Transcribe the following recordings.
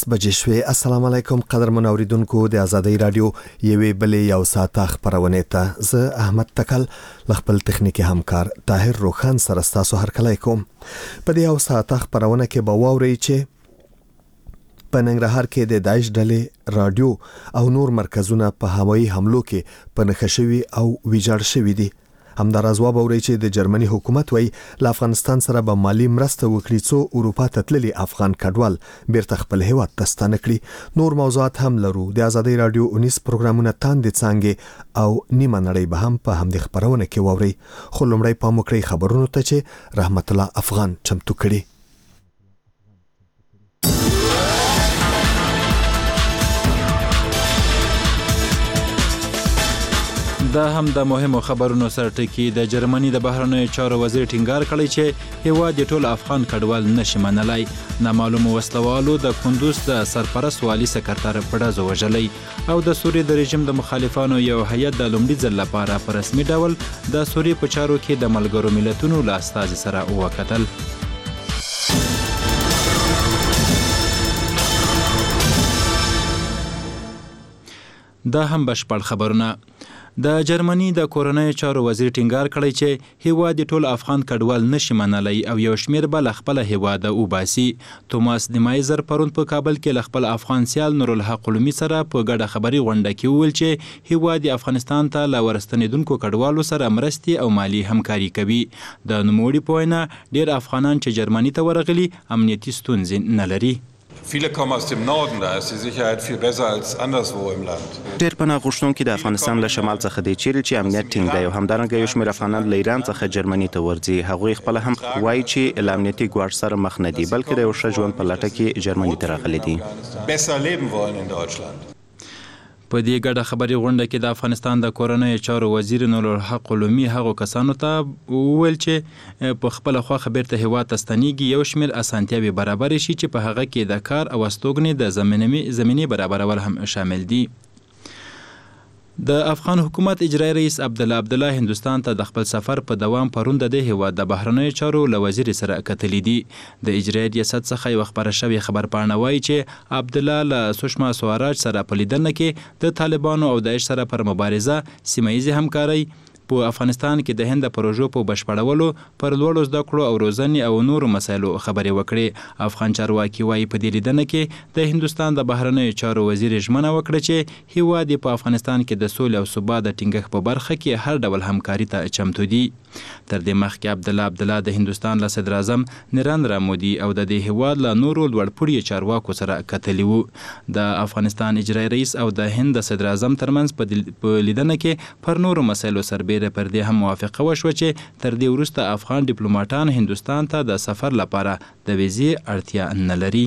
بجې شوې. السلام علیکم قدرمن اوریدونکو د ازادۍ رادیو یوې بلې یو ساعته خبرونه ته زه احمد تکل خپل تخنیکی همکار طاهر روخان سره تاسو هرکلی کوم. په دې یو ساعته خبرونه کې به واورئ چې په ننګرهار کې د داعش ډلې رادیو او نور مرکزونه په هوایي حملو کې په نښه شوي او ویجاړ شوي دي. همداراز واورئ چې د جرمني حکومت وایي له افغانستان سره به مالی مرسته وکړي څو اروپا ته تللي افغان کډوال بیرته خپل هیواد ته ستانه کړي. نور موضوعات هم لرو. د ازادۍ رادیو 19 پروګرامونه تاندې څانګې او نیمه نړۍ به هم په همدې خبرونه کې واورئ. خو لومړی پام وکړئ خبرونو ته چې رحمت الله افغان چمتو کړي. دا هم د مهمو خبرونو سرټکی. د جرمني د بهرنیو چارو وزیر ټینګار کړی چې هیواد ټول افغان کډوال نشي منلای. نامعلومو وسلوالو د کندوز د سرپرست والي سکرټر په ډزو وژلی او د سوریې د رژیم د مخالفانو یو هیئت د لومړي ځل لپاره په رسمي ډول د سوریې په چارو کې د ملګرو ملتونو له استازي سره وکتل. دا هم بشپړ خبرونه. د جرمني د کورنیو چارو وزیر ټینګار کړی چې هیواد ټول افغان کډوال نشي منلای او یو شمیر به له خپل هیواده وباسي. توماس دیمایزر پرون په کابل کې له خپل افغان سیال نورالحق علومي سره په ګډه خبري غونډه کې وویل چې هیواد افغانستان ته له ورستنیدونکو کډوالو سره مرستې او مالی همکاري کوي. د نوموړي په وینا ډیر افغانان چې جرمني ته ورغلي امنیتي ستونزې نه لري. Viele kommen aus dem Norden, da ist die Sicherheit viel besser als anderswo im Land. ډېر پناه غوښتونکي د افغانستان له شمال څخه دی چیرې چې امنیت ټینګ دی او همدارنګه یو شمېر افغانان له ایران څخه جرمني ته ورځي. هغوی خپله هم وایي چې له امنیتي ګواښ سره مخ نه دي بلکې د یو ښه ژوند په لټه کې جرمني ته راغلي دي. Besser leben wollen in Deutschland. په دې ګډه خبري غونډه کې د افغانستان د کورنیو چارو وزیر نورالحق علومي هغو کسانو ته وویل چې په خپله خوښه بیرته هیواد ته ستنیږي یو شمېر اسانتیاوې برابر شي چې په هغه کې د کار او استوګنې د زمینې برابرول هم شامل دي. د افغان حکومت اجرایی رئیس عبدالله هندوستان ته د خپل سفر په دوام پرون د دې هیواد د بهرنیو چارو له وزیر سره کتلي دي. د اجرایی ریاست څخه یو خبره شوې خبرپاڼه وایي چې عبدالله له سشما سوراج سره په لیدنه کې د طالبانو او داعش سره پر مبارزه سیمه‌ییزې همکارۍ په افغانستان کې د هند پروژو په بشپړولو پر لوړو زده کړو او روزنې او نورو مسایلو خبرې وکړې. افغان چارواکي وایي په دې لیدنه کې د هندوستان د بهرنیو چارو وزیر ژمنه وکړه چې هیواد په افغانستان کې د سولې او ثبات د ټینګښت په برخه کې هر ډول همکاري ته چمتو دي. تر دې مخکې عبدالله د هندوستان له صدر اعظم نریندرا مودي او د دې هیواد له نورو لوړپوړي چارواکو سره کتلي وو. د افغانستان اجرایی رئیس او د هند د صدر اعظم ترمنځ په لیدنه کې پر نورو مسایلو سربیره پر دې هم موافقه وشوه چې تر دې وروسته افغان ډیپلوماټان هندوستان ته د سفر لپاره د ویزې اړتیا نه لري.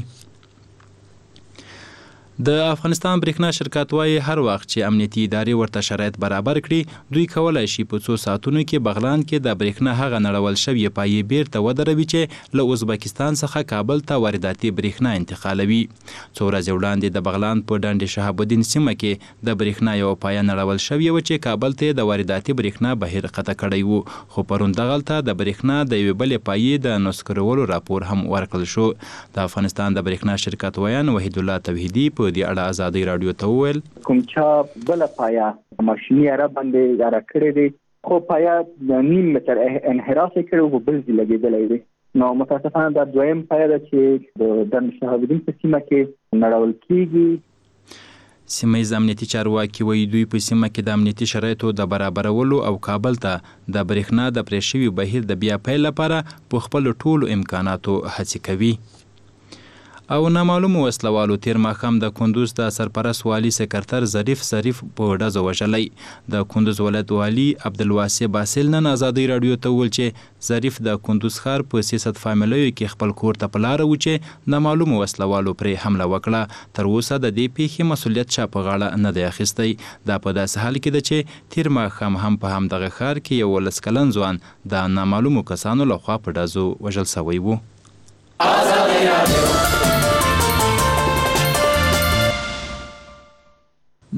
د افغانستان برېښنا شرکت وايي هر وخت چې امنیتي ادارې ورته شرایط برابر کړي دوی کولی شي په څو ساعتونو کې بغلان کې د برېښنا هغه نړول شوې پایې بیرته ودروي چې له ازبکستان څخه کابل ته وارداتي برېښنا انتقالوي. څو ورځې وړاندې د بغلان په ډنډ شهاب الدین سیمه کې د برېښنا یو پایه نړول شوې وه چې کابل ته د وارداتي برېښنا بهیر قطع کړی وو. خو پرون دغلته د برېښنا د یوې بلې پایې د نسکورولو راپور هم ورکړل شو. د افغانستان د برېښنا شرکت ویان وحید الله توحیدي په دې اړه ازادۍ رادیو ته وویل کوم چې بل پایا ماشیني را باندې را کړی دی خو پایا د نیم متر انحراف کړو په بل ځای لګیدلې دی. نو متاسفانه دا دویم پایا ده چې د ډنډ شهاب الدین په سیمه کې نړول کیږي. سیمه‌ییز امنیتي چارواکي وایي دوی په سیمه کې د امنیتي شرایطو د برابرولو او کابل ته د برېښنا د پرې شوي بهیر د بیا پیل لپاره په خپلو ټولو امکاناتو هڅې کوي. او نامعلومو وسلوالو تیر ماښام د کندوز د سرپرست والي سکرټر ظریف په ډزو وژلی. د کندوز ولایت والي عبدالواسع باسل نن ازادۍ رادیو ته وویل چې ظریف د کندوز ښار په 300 فامیلیو کې خپل کور ته په لاره و چې نامعلومو وسلوالو پرې حمله وکړه. تر اوسه د دې پیښې مسؤلیت چا په غاړه نه دی اخیستی. دا په داسې حال کې ده چې تیر ماښام هم په همدغه ښار کې یو 19 کلن ځوان د نامعلومو کسانو لخوا په ډزو وژل سوی و.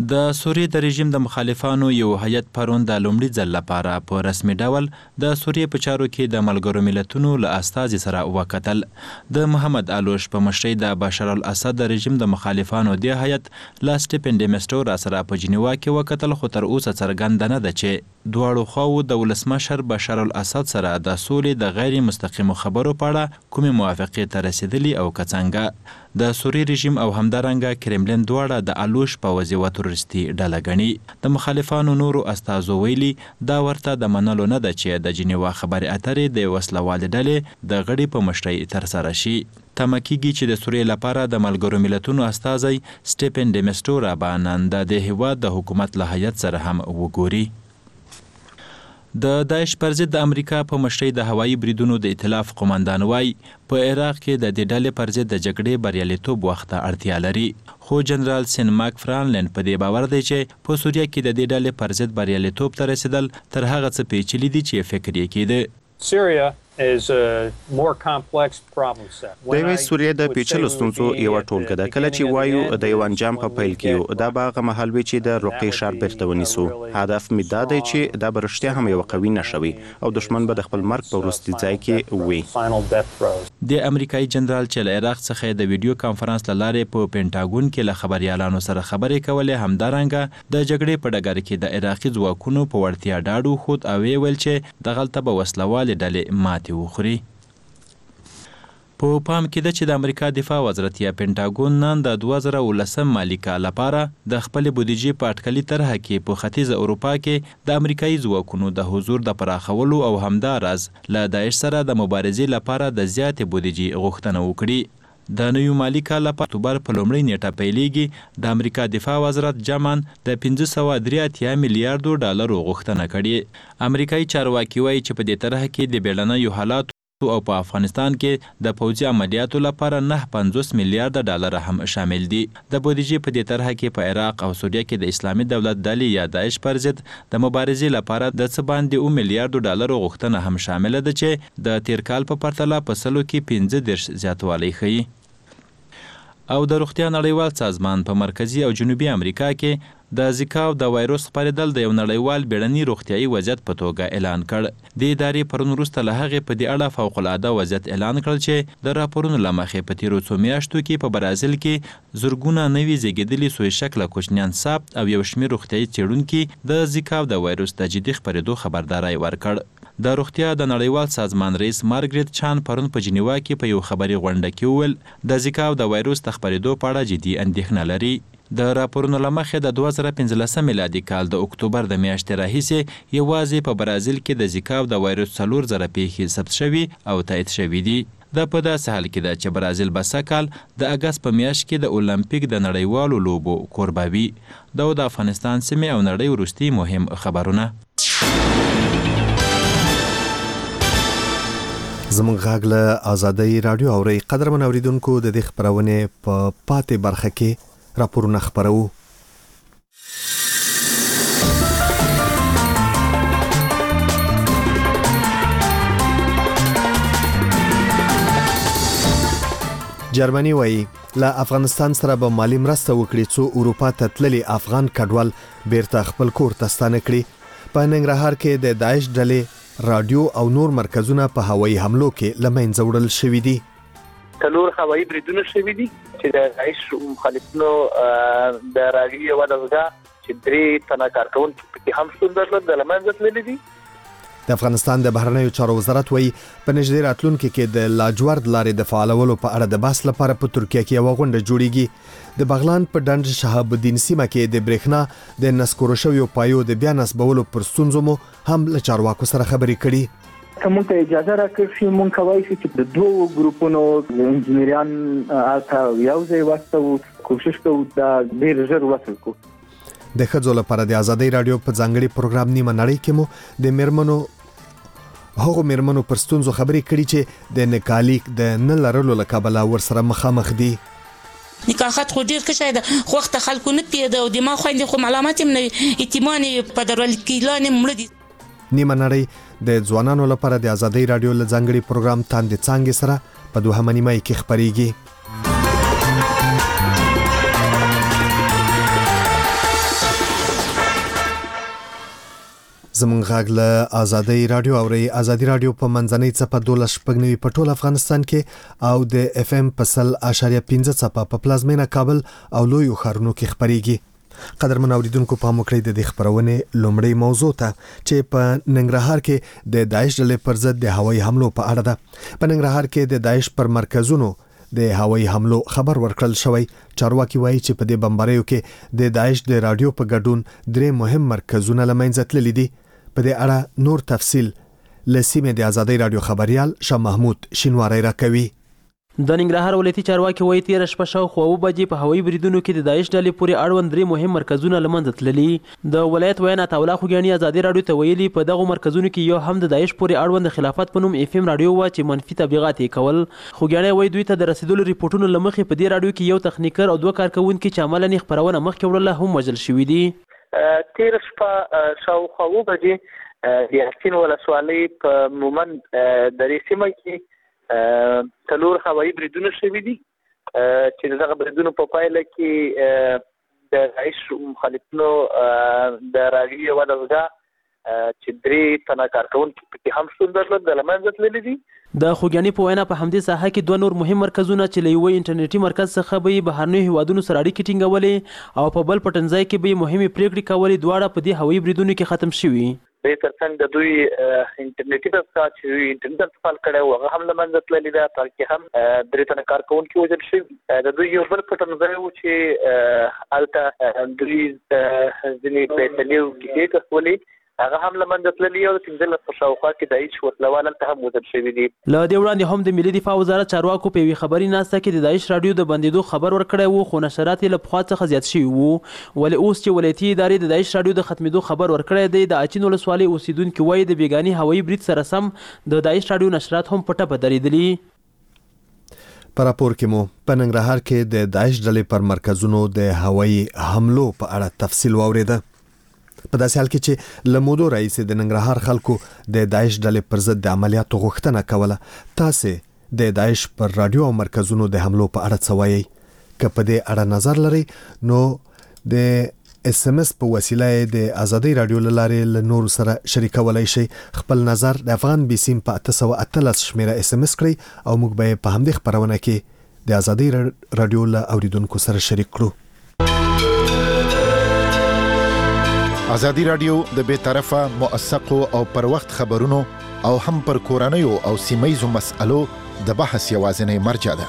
د سوریې د رژیم د مخالفانو یو هیئت پرون د لومړي ځل لپاره په رسمي ډول د سوریې په چارو کې د ملګرو ملتونو له استازي سره وکتل. د محمد الوش په مشرۍ د بشار الاسد د رژیم د مخالفانو د هیئت لا سټیفن ډي میسټورا سره په جنیوا کې وکتل، خو تر اوسه څرګنده نه ده چې دواړو خواو د ولسمشر بشار الاسد سره د سولې د غیر مستقیمو خبرو په اړه کومې موافقې ته رسیدلي او که څنګه. د سوریې رژیم او همدارنګه کرملین دواړه د الوش په وظیفه تروریستي ډله ګڼي. د مخالفانو نورو استازو ویلي دا ورته د منلو نه ده چې د جنیوا خبرې اترې د وسلوالې ډلې د غړي په مشرۍ ترسره شي. تمه کېږي چې د سوریې لپاره د ملګرو ملتونو استازی سټیفن ډي میسټورا به نن د دې هیواد د حکومت له هیئت سره هم وګوري. د داعش پر ضد د امریکا په مشرۍ د هوایي بریدونو د ائتلاف قومندان وایي په عراق کې د دې ډلې پر ضد د جګړې بریالیتوب وخت ته اړتیا لري، خو جنرال سین ماک فرانلن په دې باور دی چې په سوریه کې د دې ډلې پر ضد بریالیتوب ته رسیدل تر هغه څه پیچلي دي چې فکر یې کېده. Syria is a more complex problem set. د سوریې د پیچلو ستونزو یو ټولګه ده. کله چې وایو د یو انجام په پیل کې دا به هغه مهال وي چې د رقیې ښار بیرته ونیسو. هدف مې دا دی چې دا به رښتیا هم یو قوي نښه وي او دښمن به د خپل مرګ په وروستي ځای کې وي. د امریکایي جنرال چې له عراق څخه د ویډیو کانفرنس له لارې په پینټاګون کې له خبريالانو سره خبرې کولې، همدارنګه د جګړې په ډګر کې د عراقي ځواکونو په وړتیا ډاډ وښود او ویل چې دغلته به وسلوالې ډلې ماتې وخوري. په پام کې ده چې د امریکا دفاع وزارت یا پینټاګون نن د 2019 مالي کال لپاره د خپل بودیجې په اټکلي طرح کې په ختیځه اروپا کې د امریکایي ځواکونو د حضور د پراخولو او همداراز له داعش سره د مبارزې لپاره د زیاتې بودیجې غوښتنه وکړي. د نوي مالي کال لپاره اکتوبر په لومړۍ نیټه پیلېږي. د امریکا دفاع وزارت جمعاً د 583 میلیارډو ډالرو غوښتنه کړې. امریکایي چارواکي وایي چې په دې طرح کې د بیړنیو حالاتو او په افغانستان کې د پوځي عملیاتو لپاره 950 میلیارډ ډالر هم شامل دي. د بودیجې په دې طرح کې په عراق او سوریه کې د اسلامي دولت ډلې یا داعش پر ضد د مبارزې لپاره د څه باندې 2 میلیارډ ډالر غوښتنه هم شامل ده چې د تیر کال په پرتله په سلو کې 15 زیاتوالی ښیي. او د روغتیا نړیوال سازمان په مرکزی او جنوبي امریکا کې د زیکا او د وایروس خپرېدل د یو نړیوال بیړني روغتیايي وضعیت په توګه اعلان کړ. د ادارې پرون وروسته له هغې په دې اړه فوق العاده وضعیت اعلان کړل چې د راپورونو له مخې په تیرو څو میاشتو کې په برازیل کې زرګونه نوي زیږېدلي سوی شکله کوچنیان ثبت او یو شمېر روغتیايي څېړونکي د زیکا او د وایروس د جدي خپرېدو خبرداری ورکړ. د روغتیا د نړیوال سازمان رئیس مارګریت چان پرون په جنیوا کې په یو خبري غونډه کې وویل د زیکا او د وایروس د خپرېدو په اړه جدي اندېښنه لري. د راپورونو له مخې د 2015 میلادي کال د اکتوبر د میاشتې راهیسې یوازې په برازیل کې د زیکا او د وایروس 4000 پیښې ثبت شوي او تایید شوي دي. دا په داسې حال کې ده چې برازیل به سږکال د اګست په میاشت کې د اولمپیک د نړیوالو لوبو کوربه وي. دا د افغانستان سیمې او نړۍ وروستي مهم خبرونه. زموږ غږ له آزادۍ رادیو اوري. قدرمن اوریدونکو د دې خبرونه په پاتې برخه کې راپورونه خبرو. جرمني وایي له افغانستان سره به مالی مرسته وکړي څو اروپا ته تللي افغان کډوال بیرته خپل کور ته ستانه کړي. په ننګرهار کې د داعش ډلې رادیو او نور مرکزونه په هوایي حملو کې له منځه وړل شوي دي. څلور هوایي بریدونه شوي دي چې د داعش مخالفینو د رادیو یوه دغه چې 3 تنه کارکونکي پکې هم شتون درلود د له منځه تللي دي. د افغانستان د بهرنیو چارو وزارت وایي په نږدې راتلونکي کې د لاجورد لارې د فعالولو په اړه د بحث لپاره په ترکیه کې یوه غونډه جوړیږي. د بغلان په ډنډ شهاب الدین سیمه کې د برېښنا د نسکورو شویو پایو د بیا نصبولو پر ستونزو مو هم له چارواکو سره خبرې کړي. کوم ته اجازه راکړي چې مونږ کوي چې د دوه ګروپونو انجنیران اته یو ځای واسطو کوشش کوو دا ډیر ژر وصل کو. د ښځو لپاره د آزادۍ رادیو په ځانګړي پروګرام نیمه نړۍ کې مو د میرمنو پر ستونزو خبرې کړي چې د نکالیک د نه لرلو له کبله ورسره مخامخ دي. نکاحات خو ډیر کشه ده خو وخت خلکو نه پیدا او د ما خويندې خو معلومات هم نه اعتماد په درول کېلان مړ دي. نیمه نړۍ د ځوانانو لپاره د آزادۍ رادیو له ځانګړي پروګرام تاندې څانګې سره په 2 نیمه کې خبريږي. زمونږ غږ له آزادۍ رادیو اوري. آزادۍ رادیو په منځنۍ څپه 12.9 په ټول افغانستان کې او د اف ام په 100.15 څپه په پلازمینه کابل او لوی ښارونو کې خبريږي. قدرمن اوریدونکو په مو کړی د خبرونه لومړی موضوع ته چې په ننګرهار کې د داعش ډلې پر ضد د هوایي حملو په اړه ده. په ننګرهار کې د داعش پر مرکزونو د هوایي حملو خبر ورکړل شوی. چارواکي وایي چې په دې بمباریو کې د داعش د رادیو په ګډون 3 مهم مرکزونه لمنځه تللي دي. په دې اړه نور تفصیل لسیمه د آزادۍ رادیو خبريال شاه محمود شینواری راکوي. د ننګرهار ولایتي چارواکي وایي 13 شپه شاوخوا 9 بجې په هوایي بریدونو کې د داعش ډلې پورې اړوند 3 مهم مرکزونه لمنځه تللي. د ولایت ویان عطاالله خوګیاني آزادۍ رادیو ته ویلي په دغه مرکزونو کې یو هم د داعش پورې اړوند خلافت په نوم اف ام رادیو و چې منفي تبلیغات یې کول. خوګیاني وایي دوی ته د رسیدلو ریپورتونو لمخې په دې رادیو کې یو تخنیکر او 2 کارکونکي چې عملاً خبرونه مخکې وړله هم وژل شوي دي. 13 شپه شاوخوا 9 بجې د یاسین ولسوالۍ په مومند د ریسمه کې تلور هوایي بریدونه شوي دي چې دغه بریدونو په پایله کې د داعش مخالفینو د راډیو یوه دستګاه چې 3 تنه کارکونکي پکې هم شتون درلود د لمنځه تللي دي. د خوګیاني په وینا په همدې ساحه کې 2 نور مهم مرکزونه چې له یوه انټرنیټي مرکز څخه به بهرنیو هیوادونو سره اړیکې ټینګولې او په بل پټنځای کې به مهمې پریکړې کولې. دواړه په دې هوایي بریدونو کې ختم شوي. د ترڅنګ د دوی انټرنیټي دستګاه چې انټرنیټ استعمال کړی و هغه هم لمنځه تللې ده. بلکې هم 3 تنه کارکونکي وژل شوي. د دوی یو بل پټنځای و چې هلته دوی ځینې فیصلې وکړې کولې هغه هم لمنځه تللي او 15 په شاوخوا کې داعش وسلوال هلته هم وژل شوي دي. له دې وړاندې هم د ملي دفاع وزارت چارواکو په یوې خبري ناسته کې د داعش رادیو د بندېدو خبر ورکړی و خو نشرات یې له پخوا څخه زیات شوي وو. ولې اوس چې ولایتي ادارې د داعش رادیو د ختمېدو خبر ورکړی دی د اچین ولسوالۍ اوسیدونکي وایي د بیګاني هوایي برید سره سم د داعش رادیو نشرات هم په ټپه درېدلي. په راپور کې مو په ننګرهار کې د داعش ډلې پر مرکزونو د هوایي حملو په اړه تفصیل واورېده. په داسې حال کې چې لمودو رئیس د ننګرهار خلکو د داعش ډلې پر ضد د عملیاتو غوښتنه کوله. تاسو د داعش پر رادیو او مرکزونو د حملو په اړه څه وایي؟ که په دې اړه نظر لري نو د اس ام اس په وسیله د آزادۍ رادیو لاره له نور سره شریکولای شي. خپل نظر د افغان بي سیم په 813 شمیره اس ام اس کړئ او موږ به په همدې خبرونه کې د آزادۍ رادیو له اوریدونکو سره شریک کړو. آزادی رادیو د بے طرفه موثقو او پر وخت خبرونو او هم پر کورنیو او سیمایزو مسألو د بحث یوازینی مرجع ده.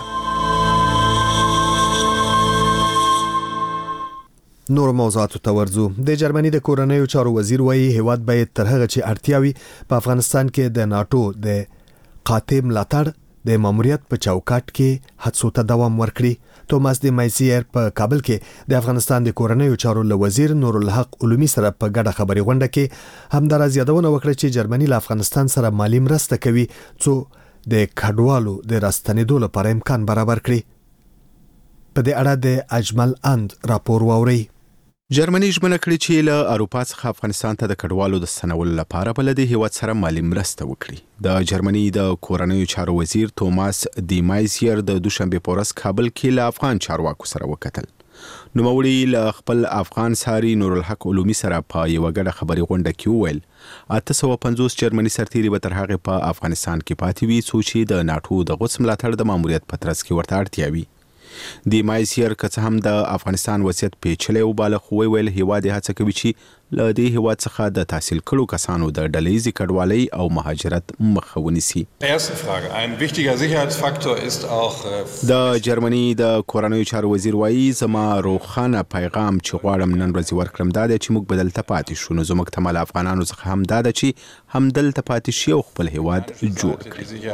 نور موضوعاتو ته ورځو. د جرمني د کورنیو چارو وزیر وایي هیواد باید تر هغه چې اړتیاوي په افغانستان کې د ناتو د قاطع ملاتړ د ماموریت په چوکاټ کې هڅو ته دوام ورکړي. توماس دی مایسیر په کابل کې د افغانستان د کورنیو چارو له وزیر نور الحق علومي سره په ګډه خبري غونډه کې همدارس یادونه وکړه چې جرمني له افغانستان سره مالی مرسته کوي څو د کډوالو د راستنېدو لپاره امکان برابر کړي. په دې اړه د اجمل اند راپور واوري. جرمني ژمنه کړې چې له اروپا څخه افغانستان ته د کډوالو د ستنولو لپاره بل د هیواد سره مالی مرسته وکړي. د جرمني د کورنیو چارو وزیر توماس دی مایسیر د دوشنبه په ورځ کابل کې له افغان چارواکو سره وکتل. نوموړي له خپل افغان ساري نور الحق علومي سره په یو ګډه خبري غونډه کې وویل 850 جرمني سرتیري به تر هغه په افغانستان کې پاتې وي څو چې د ناتو د غوڅ ملاتړ د ماموریت په ترڅ کې ورته اړتیا وي. دی مایسیر که څه هم د افغانستان وضعیت پیچلی وباله خو ویل هیواد یې هڅه کوي چې له دې هیواد څخه د تحصیل کړو کسانو د ډلهیزې کډوالۍ او مهاجرت مخه ونیسي. د جرمني د کورنیو چارو وزیر وایي زما روښانه پیغام چې غواړم نن ورځ ورکړم دا دی چې موږ به دلته پاتې شو. نو زموږ تمه له افغانانو څخه هم دا ده چې هم دلته پاتې شي او خپل هیواد جوړ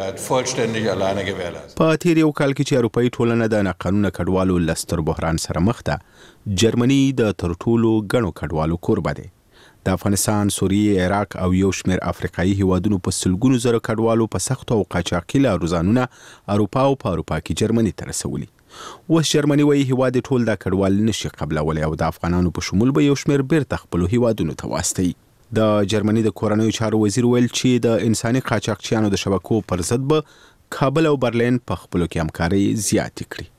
کړي. په تیر یو کال کې چې اروپایي ټولنه د ناقانونه کډوالو له ستر بحران سره مخ ده جرمني د تر ټولو ګڼو کډوالو کوربه دی. د افغانستان، سوریې، عراق او یو شمېر افریقایي هیوادونو په سلګونو زره کډوالو په سختو او قاچاقي لارو ځانونه اروپا او په اروپا کې جرمني ته رسولي. اوس جرمني وایي هیواد ټول دا کډوال نشي قبلولی او د افغانانو په شمول به یو شمېر بیرته خپلو هیوادونو ته واستوي. د جرمني د کورنیو چارو وزیر ویل چې د انساني قاچاقچیانو د شبکو پر ضد به کابل او برلین په خپلو کې همکاري زیاتې کړي.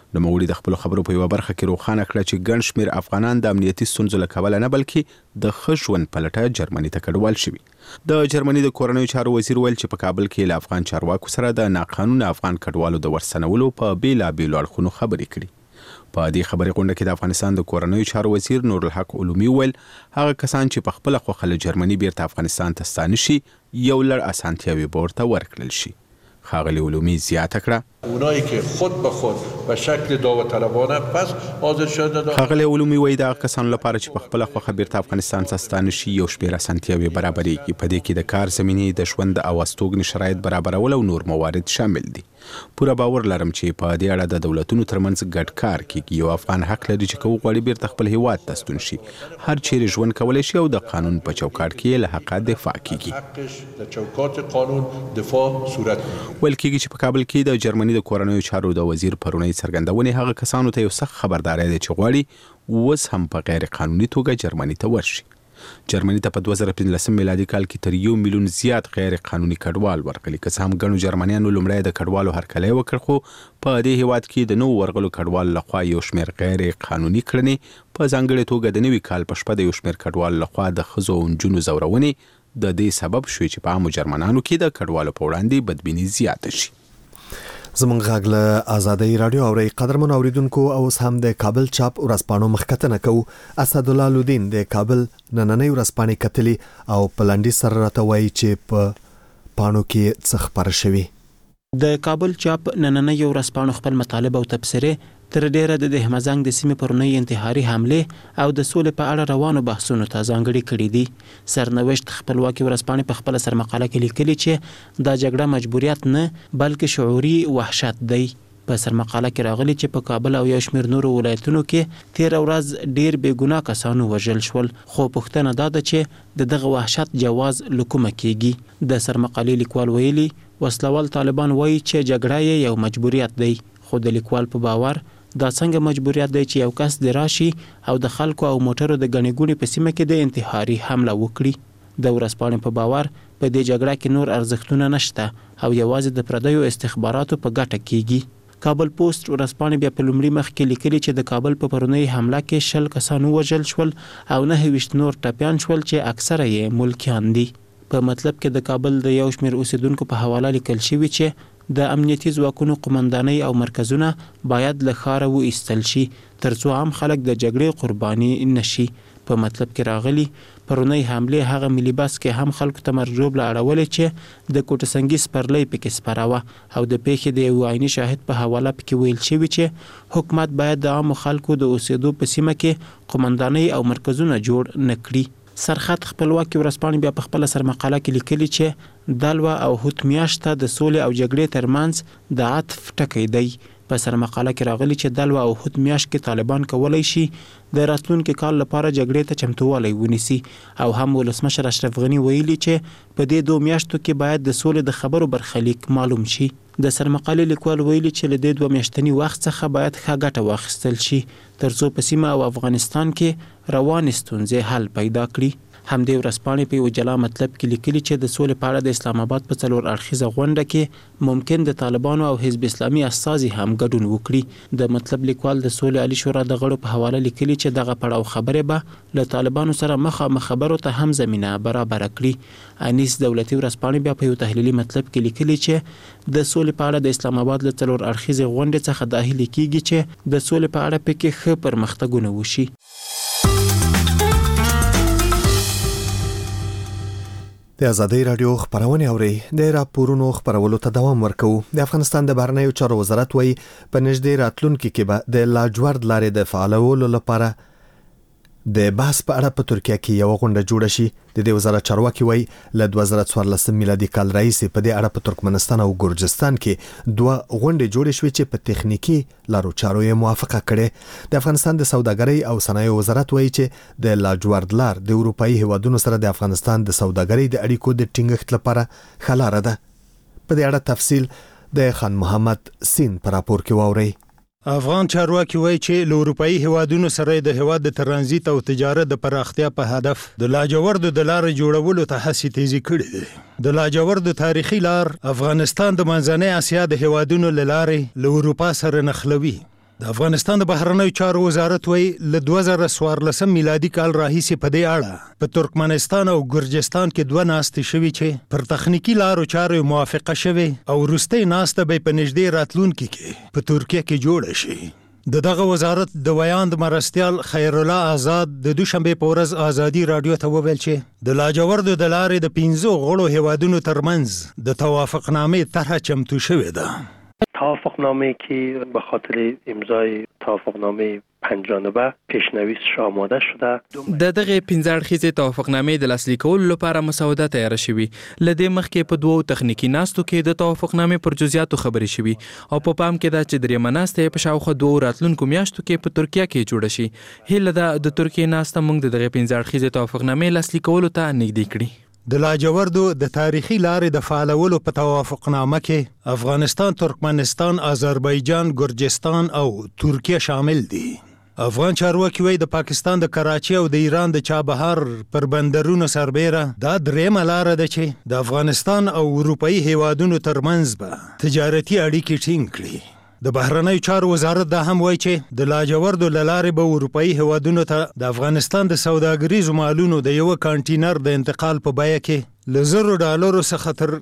نوموړي د خپل خبرو په یوه برخه کې روښانه کړه چې ګڼ شمېر افغانان د امنیتي ستونزو له کبله نه بلکې د ښه ژوند په لټه جرمني ته کډوال شوي. د جرمني د کورنیو چارو وزیر ویل چې په کابل کې له افغان چارواکو سره د ناقانونه افغان کډوالو د ورستنولو په بېلابېلو اړخونو خبرې کړي. په دې خبرې غونډه کې د افغانستان د کورنیو چارو وزیر نورالحق علومي ویل هغه کسان چې په خپله خوښه له جرمني بیرته افغانستان ته ستانه شي یو لړ اسانتیاوې به ورته ورکړل شي. ښاغلي علومي زیاته کړه اونایی که خود به خود به شکل داوطلبانه پس حاضر شده. ښاغلي علومي وایي د هغه کسانو لپاره چې په خپله خوښه بیرته افغانستان ته ستانه شي یو شمېر اسانتیاوې برابرېږي. په دې کې د کار زمینې، د ژوند او استوګنې شرایط برابرول او نور موارد شامل دي. پوره باور لرم چې په دې اړه د دولتونو ترمنځ ګډ کار کیږي. یو افغان حق لري چې که وغواړي بیرته خپل هیواد ته ستون شي هر چیرې ژوند کولی شي او د قانون په چوکاټ کې له حقه دفاع کیږي. د چوکاټ قانون دفاع صورت ویل کیږي چې په کابل کې د جرمني د کورنیو چارو د وزیر پرونی څرګندونې هغه کسانو ته یو سخت خبرداری دی چې غواړي اوس هم په غیر قانوني توګه جرمني ته ورشي. جرمني ته په 2015 میلادي کال کې تر 1 میلیون زیات غیر قانوني کډوال ورغلي. که څه هم ګڼو جرمنیانو لومړی د کډوالو هرکلی وکړ خو په دې هیواد کې د نوو ورغلو کډوالو لخوا یو شمېر غیر قانوني کړنې په ځانګړې توګه د نوي کال په شپه د یو شمېر کډوالو لخوا د ښځو او نجونو ځورونې د دې سبب شوې چې په عامو جرمنانو کې د کډوالو په وړاندې بدبیني زیاته شي. زمونږ غږ له آزادۍ رادیو اورئ. قدرمنو اوریدونکو اوس هم د کابل چاپ ورځپاڼو مخکتنه کوو. اسدالله لودین د کابل نننۍ ورځپاڼې کتلي او په لنډیز سره راته وایي چې په پاڼو کې څه خپاره شوي. د کابل چاپ نننۍ ورځپاڼو خپل مطالب او تبصرې تر ډیره د دهمزنګ د سیمې پرونی انتحاري حمله او د سولې په اړه روانو بحثونو ته ځانګړي کړي دي. سرنوشت خپلواکي ورځپاڼې په خپل سرمقاله کې لیکلي چې دا جګړه مجبوریت نه بلکې شعوري وحشت دی. په سرمقاله کې راغلي چې په کابل او یو شمېر نورو ولایتونو کې تیر ورځ ډیر بې ګناه کسانو وژل شول خو پوښتنه دا ده چې د دغه وحشت جواز له کومه کیږي. د سرمقالې لیکوال ویلي وسلوال طالبان وایي چې جګړه یو مجبوریت دی خو د لیکوال په باور دا څنګه مجبوریت دی چې یو کس د راشي او د خلکو او موټرو د ګڼې ګوڼې په سیمه کې د انتحاري حمله وکړي. د ورځپاڼې په باور په دې جګړه کې نور ارزښتونه نشته او یوازې د پردیو استخباراتو په ګټه کیږي. کابل پوسټ ورځپاڼې بیا په لومړي مخ کې لیکلي چې د کابل په پرونی حمله کې 60 کسان وژل شول او 29 نور ټپیان شول چې اکثره یې ملکیان دي. په مطلب کې د کابل د یو شمېر اوسیدونکو په حواله لیکل شوي چې د امنیتي ځواکونو قومندانۍ او مرکزونه باید له ښاره وایستل شي ترڅو عام خلک د جګړې قرباني نشي. په مطلب کې راغلي پرونی حمله هغه ملي بس کې هم خلکو ته مرجوب له اړولې چې د کوټه سنگي سپرلۍ پکې سپراوه او د پیښې د یو عیني شاهد په حواله پکې ویل شوي چې حکومت باید د عامو خلکو د اوسېدو په سیمه کې قومندانۍ او مرکزونه جوړ نه کړي. سرخط خپلواکي ورځپاڼې بیا په خپل سرمقاله کې لیکلي چې دلوا او هوت میاشته د سولې او جګړې ترمنځ د عطف ټکی دی. په سرمقاله کې راغلي چې دلوا او هوت میاشت کې طالبان کولی شي د راتلونکي کال لپاره جګړې ته چمتووالی ونیسي او هم ولسمشر اشرف غني ویلي چې په دې 2 میاشتو کې باید د سولې د خبرو برخلیک معلوم شي. د سرمقالې لیکوال ویلي چې له دې 2 میاشتني وخت څخه باید ښه ګټه واخیستل شي ترڅو په سیمه او افغانستان کې روانې ستونزې حل پیدا کړي. همدې ورځپاڼې په یو جلا مطلب کې لیکلي چې د سولې په اړه د اسلام آباد په 4 اړخیزه غونډه کې ممکن د طالبانو او حزب اسلامي استازي هم ګډون وکړي. د مطلب لیکوال د سولې عالی شورا د غړو په حواله لیکلي چې دغه پړاو خبرې به له طالبانو سره مخامخ خبرو ته هم زمینه برابر کړي. انیس دولتي ورځپاڼې بیا په یو تحلیلي مطلب کې لیکلي چې د سولې په اړه د اسلام آباد له 4 اړخیزه غونډې څخه د هیله کیږي چې د سولې په اړه پکې ښه پرمختګونه وشي. د آزادۍ رادیو خبرونه اوري. د راپورونو خبرولو ته دوام ورکوو. د افغانستان د بهرنیو چارو وزارت وایي په نږدې راتلونکي کې به د لاجورد لارې د فعالولو لپاره د بحث په اړه په ترکیه کې یو غونډه جوړه شي. د دې وزارت چارواکي وایي له 2014 میلادي کال راهیسې په دې اړه په ترکمنستان او ګرجستان کې 2 غونډې جوړې شوې چې په تخنیکی لارو چارو یې موافقه کړې. د افغانستان د سوداګرۍ او صنایع وزارت وایي چې د لاجورد لار د اروپאי هیوادونو سره د افغانستان د سوداګرۍ د اړیکو د ټینګښت لپاره ښه لاره ده. په دې اړه تفصیل د خان محمد سین پر راپور کې واوري. افغان چارواکي وایي چې له اروپאי هیوادونو سره د هیواد د ترانزیت او تجارت د پراختیا په هدف د لاجوردو د لارې جوړولو ته هڅې تیزی کړې دي. د لاجوردو تاریخي لار افغانستان د منځنۍ اسیا د هیوادونو له لارې له اروپا سره نښلوي. د افغانستان د بهرنیو چارو وزارت وایي له 2014 میلادي کال راهیسې په دې اړه په ترکمنستان او ګرجستان کې 2 ناستې شوي چې پر تخنیکی لارو چارو موافقه شوي او وروستۍ ناسته به په نږدې راتلونکي کې په ترکیه کې جوړه شي. دغه وزارت د ویاند مرستیال خیر الله آزاد د دوشنبه په ورځ ازادي رادیو ته وویل چې د لاجوردو د لارې د 15 غړو هیوادونو ترمنځ د توافقنامې طرح چمتو شوې ده. توافقنامه که به خاطر امضای توافقنامه 5 جانبه پیشنویسش آماده شده. د دغه 15 اړخیزې توافقنامې د لاسلیک کولو لپاره مسوده تیار شوې. لدې مخکې په 2 تخنیکی ناستو کې د توافقنامې پر جزئیاتو خبرې شوې او په پام کې دا چې درېمه ناسته په شاوخوا 2 راتلونکو میاشتو کې په ترکیه کې جوړه شي. هیله ده د ترکیه ناسته موږ دغه 15 اړخیزې توافقنامې لاسلیک کولو ته نږدې کړي. د لاجوردو د تاریخي لارې د فعالولو په توافقنامه کې افغانستان، ترکمنستان، آذربایجان، ګرجستان او ترکیه شامل دي. افغان چارواکي وایي د پاکستان د کراچي او د ایران د چابهار پر بندرونو سربیره دا درېمه لاره ده چې د افغانستان او اروپایي هیوادونو ترمنځ به تجارتي اړیکې ټینګ کړي. د بهرنیو چارو وزارت دا هم وایي چې د لاجوردو له لارې به اروپایي هیوادونو ته د افغانستان د سوداګریزو مالونو د یو کانټینر د انتقال په بیه کې له $100 څخه تر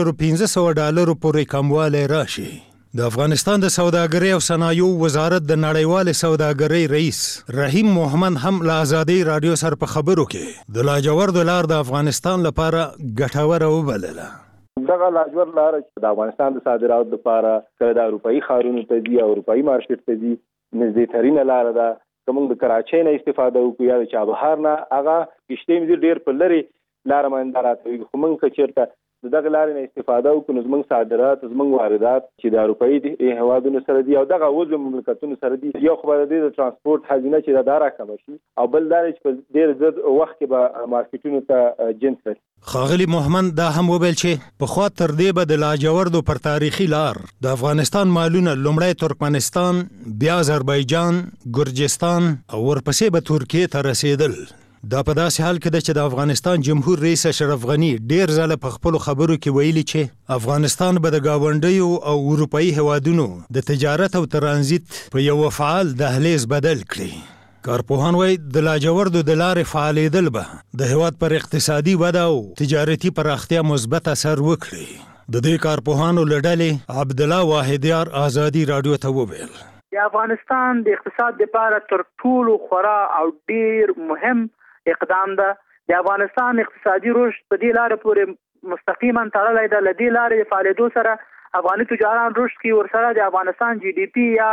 $1,500 پورې کموالی راشي. د افغانستان د سوداګرۍ او صنایعو وزارت د نړیوالې سوداګرۍ رئیس رحیم محمد هم له ازادي رادیو سره په خبرو کې د لاجوردو لار د افغانستان لپاره ګټوره وبلله. دغه لاجورد لاره چې د افغانستان د صادراتو لپاره کله د اروپایي ښارونو ته ځي او اروپایي مارکیټ ته ځي نږدې ترینه لاره ده. که موږ د کراچۍ نه استفاده وکړو یا د چابهار نه، هغه کښتۍ مې ډېر په لرې لاره باندې راته وي. خو موږ که چېرته د دغه لارې نه استفاده وکړو نو زموږ صادرات، زموږ واردات چې د اروپایي هیوادونو سره دي او دغه عضو مملکتونو سره دي، یو خو به د دې د ترانسپورټ هزینه چې دا راکمه شي او بل دا چې په ډېر زر وخت کې به مارکیټونو ته جنس رسي. ښاغلي محمد دا هم وویل چې پخوا تر دې به د لاجوردو پر تاریخي لار د افغانستان مالونه لومړی ترکمنستان، بیا آذربایجان، ګرجستان او ورپسې به ترکیې ته رسېدل. دا په داسې حال کې ده چې د افغانستان جمهور رئیس اشرف غني ډېر ځله په خپلو خبرو کې ویلي چې افغانستان به د ګاونډیو او اروپایي هیوادونو د تجارت او ترانزیت په یو فعال دهلیز بدل کړي. کارپوهان وایي د لاجوردو د لارې فعالېدل به د هیواد پر اقتصادي وده او تجارتي پراختیا مثبت اثر وکړي. د دې کارپوهانو له ډلې عبدالله واحدیار ازادي رادیو ته وویل د افغانستان د اقتصاد لپاره تر ټولو خورا او ډېر مهم اقدام ده. د افغانستان اقتصادي رشد په دې لارې پورې مستقیما تړلی ده. له دې لارې د فعالېدو سره افغاني تجاران رشد کوي، ورسره د افغانستان GDP یا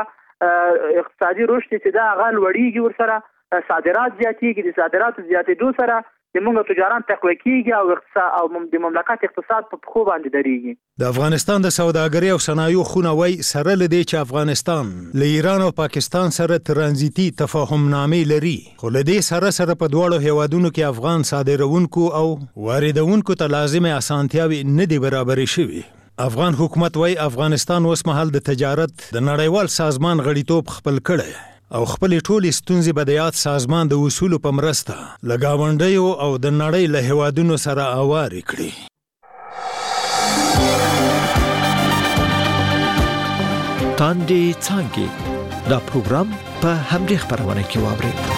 اقتصادي رشد چې دا هغه لوړېږي، ورسره صادرات زیاتېږي. د صادراتو زیاتېدو سره زموږ تجاران تقویه کېږي او د مملکت اقتصاد په پښو باندې درېږي. د افغانستان د سوداګرۍ او صنایعو خونه وایي سره له دې چې افغانستان له ایران او پاکستان سره ترانزیتي تفاهمنامې لري، خو له دې سره په دواړو هیوادونو کې افغان صادرونکو او واردونکو ته لازمه اسانتیاوې نه دي برابرې شوي. افغان حکومت وایي افغانستان اوس مهال د تجارت د نړیوال سازمان غړیتوب خپل کړی او خپلې ټولې ستونزې به د یاد سازمان د اصولو په مرسته له ګاونډیو او د نړۍ له هیوادونو سره اوارې کړي. تاندې څانګې دا پروګرام په همدې خپرونه کې واورئ.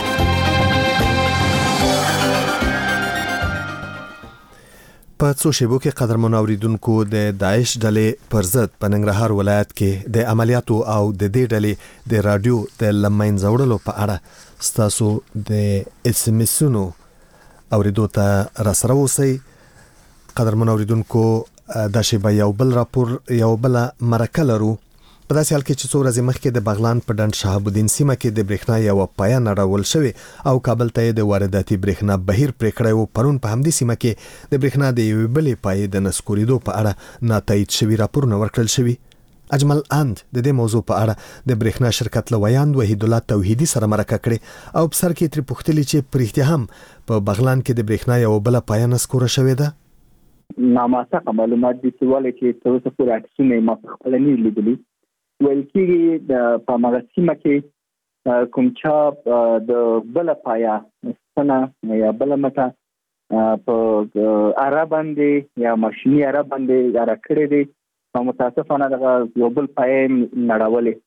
په څو شیبو کې قدرمن اوریدونکو د داعش ډلې پر ضد په ننګرهار ولایت کې د عملیاتو او د دې ډلې د رادیو د لمنځه وړلو په اړه ستاسو د SMS-ونو اوریدو ته راسره اوسئ. قدرمن اوریدونکو دا شیبه یو بل راپور یو بل مرکه لرو. په داسې حال کې چې څو ورځې مخکې د بغلان په ډنډ شهاب الدین سیمه کې د برېښنا یوه پایه نړول شوې او کابل ته یې د وارداتي برېښنا بهیر پرې کړی و. پرون په همدې سیمه کې د برېښنا د یوې بلې پایې د نسکورېدو په اړه ناتایید شوي راپورونه ورکړل شوي. اجمل اند د دې موضوع په اړه د برېښنا شرکت له ویاند وحید الله توحیدي سره مرکه کړې او په سر کې ترې پوښتلي چې په رښتیا هم په بغلان کې د برېښنا یوه بله پایه نسکوره شوې ده. نامعتبر معلومات دي چې ولې چې تر اوسه پورې عکسونه ما په خپله نه لیدلي. ویل کېږي د په هماغه سیمه کې کوم چا د بله پایه ستنه یا بله مټه په اره باندې یا ماشیني اره باندې اره کړې دي او متاسفانه دغه یو بل پایه نړولې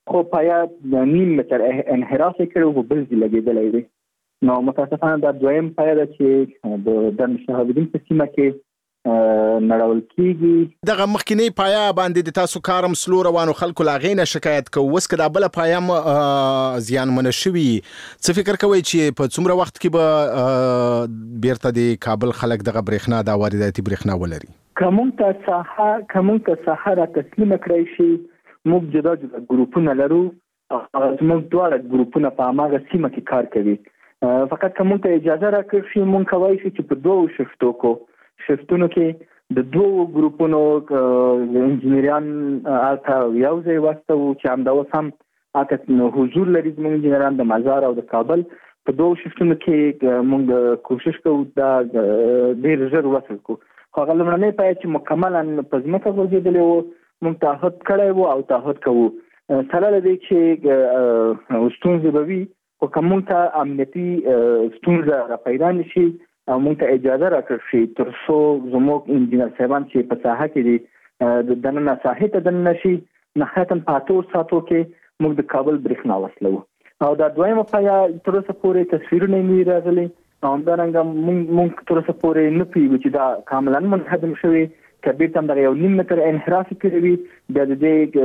خو پایا د نیم متر انحراف کړو خو بل ځای لګېدلی دی. نو متاسفانه دا دویم پایا ده چې د دند شهابالدین په سیمه کې نړول کیږي. دغه مخکینی پایا باندې د تاسو کارم سلو روانو خلکو لاغینه شکایت کوي، اوس که دا بل پایا زیانمنه شوي، څه فکر کوئ چې په څومره وخت کې به بیرته د کابل خلک دغه برېښنا د وارداتي برېښنا ولري؟ که مونږ ته ساحه را تسلیمه کړی شي، موږ جدا جدا ګروپونه لرو او زموږ دواړه ګروپونه په هماغه سیمه کې کار کوي. فقط که مونږ ته اجازه راکړل شي، مونږ کولی شو چې په 2 شفتونو کې د 2 ګروپونو انجینران هلته یو ځای واستوو چې همدا اوس هم هلته حضور لري زموږ انجینران د مزار او د کابل. په 2 شفتونو کې مونږ کوشش کوو دا ډېر ژر وصل کړو. خو هغه لومړنی پای چې مکملا په ځمکه غورځېدلی و، مونږ تعهد کړی و او تعهد کوو. سره له دې چې ستونزې به وي، خو که مونږ ته امنیتي ستونزه را پیدا نه شي او مونږ ته اجازه راکړل شي تر څو زموږ انجینر صاحبان چې په ساحه کې دي د دننه ساحې ته دننه شي، نهایتاً په 8 ساعتو کې موږ د کابل برېښنا وصلوو. او دا دویمه پایا تر اوسه پورې تصویرونه یې راغلي او همدارنګه مونږ تر اوسه پورې نه پوهېږو چې دا کاملا منهدم شوی، که بیرته همدغه یو نیم متر انحراف کړی وي، بیا د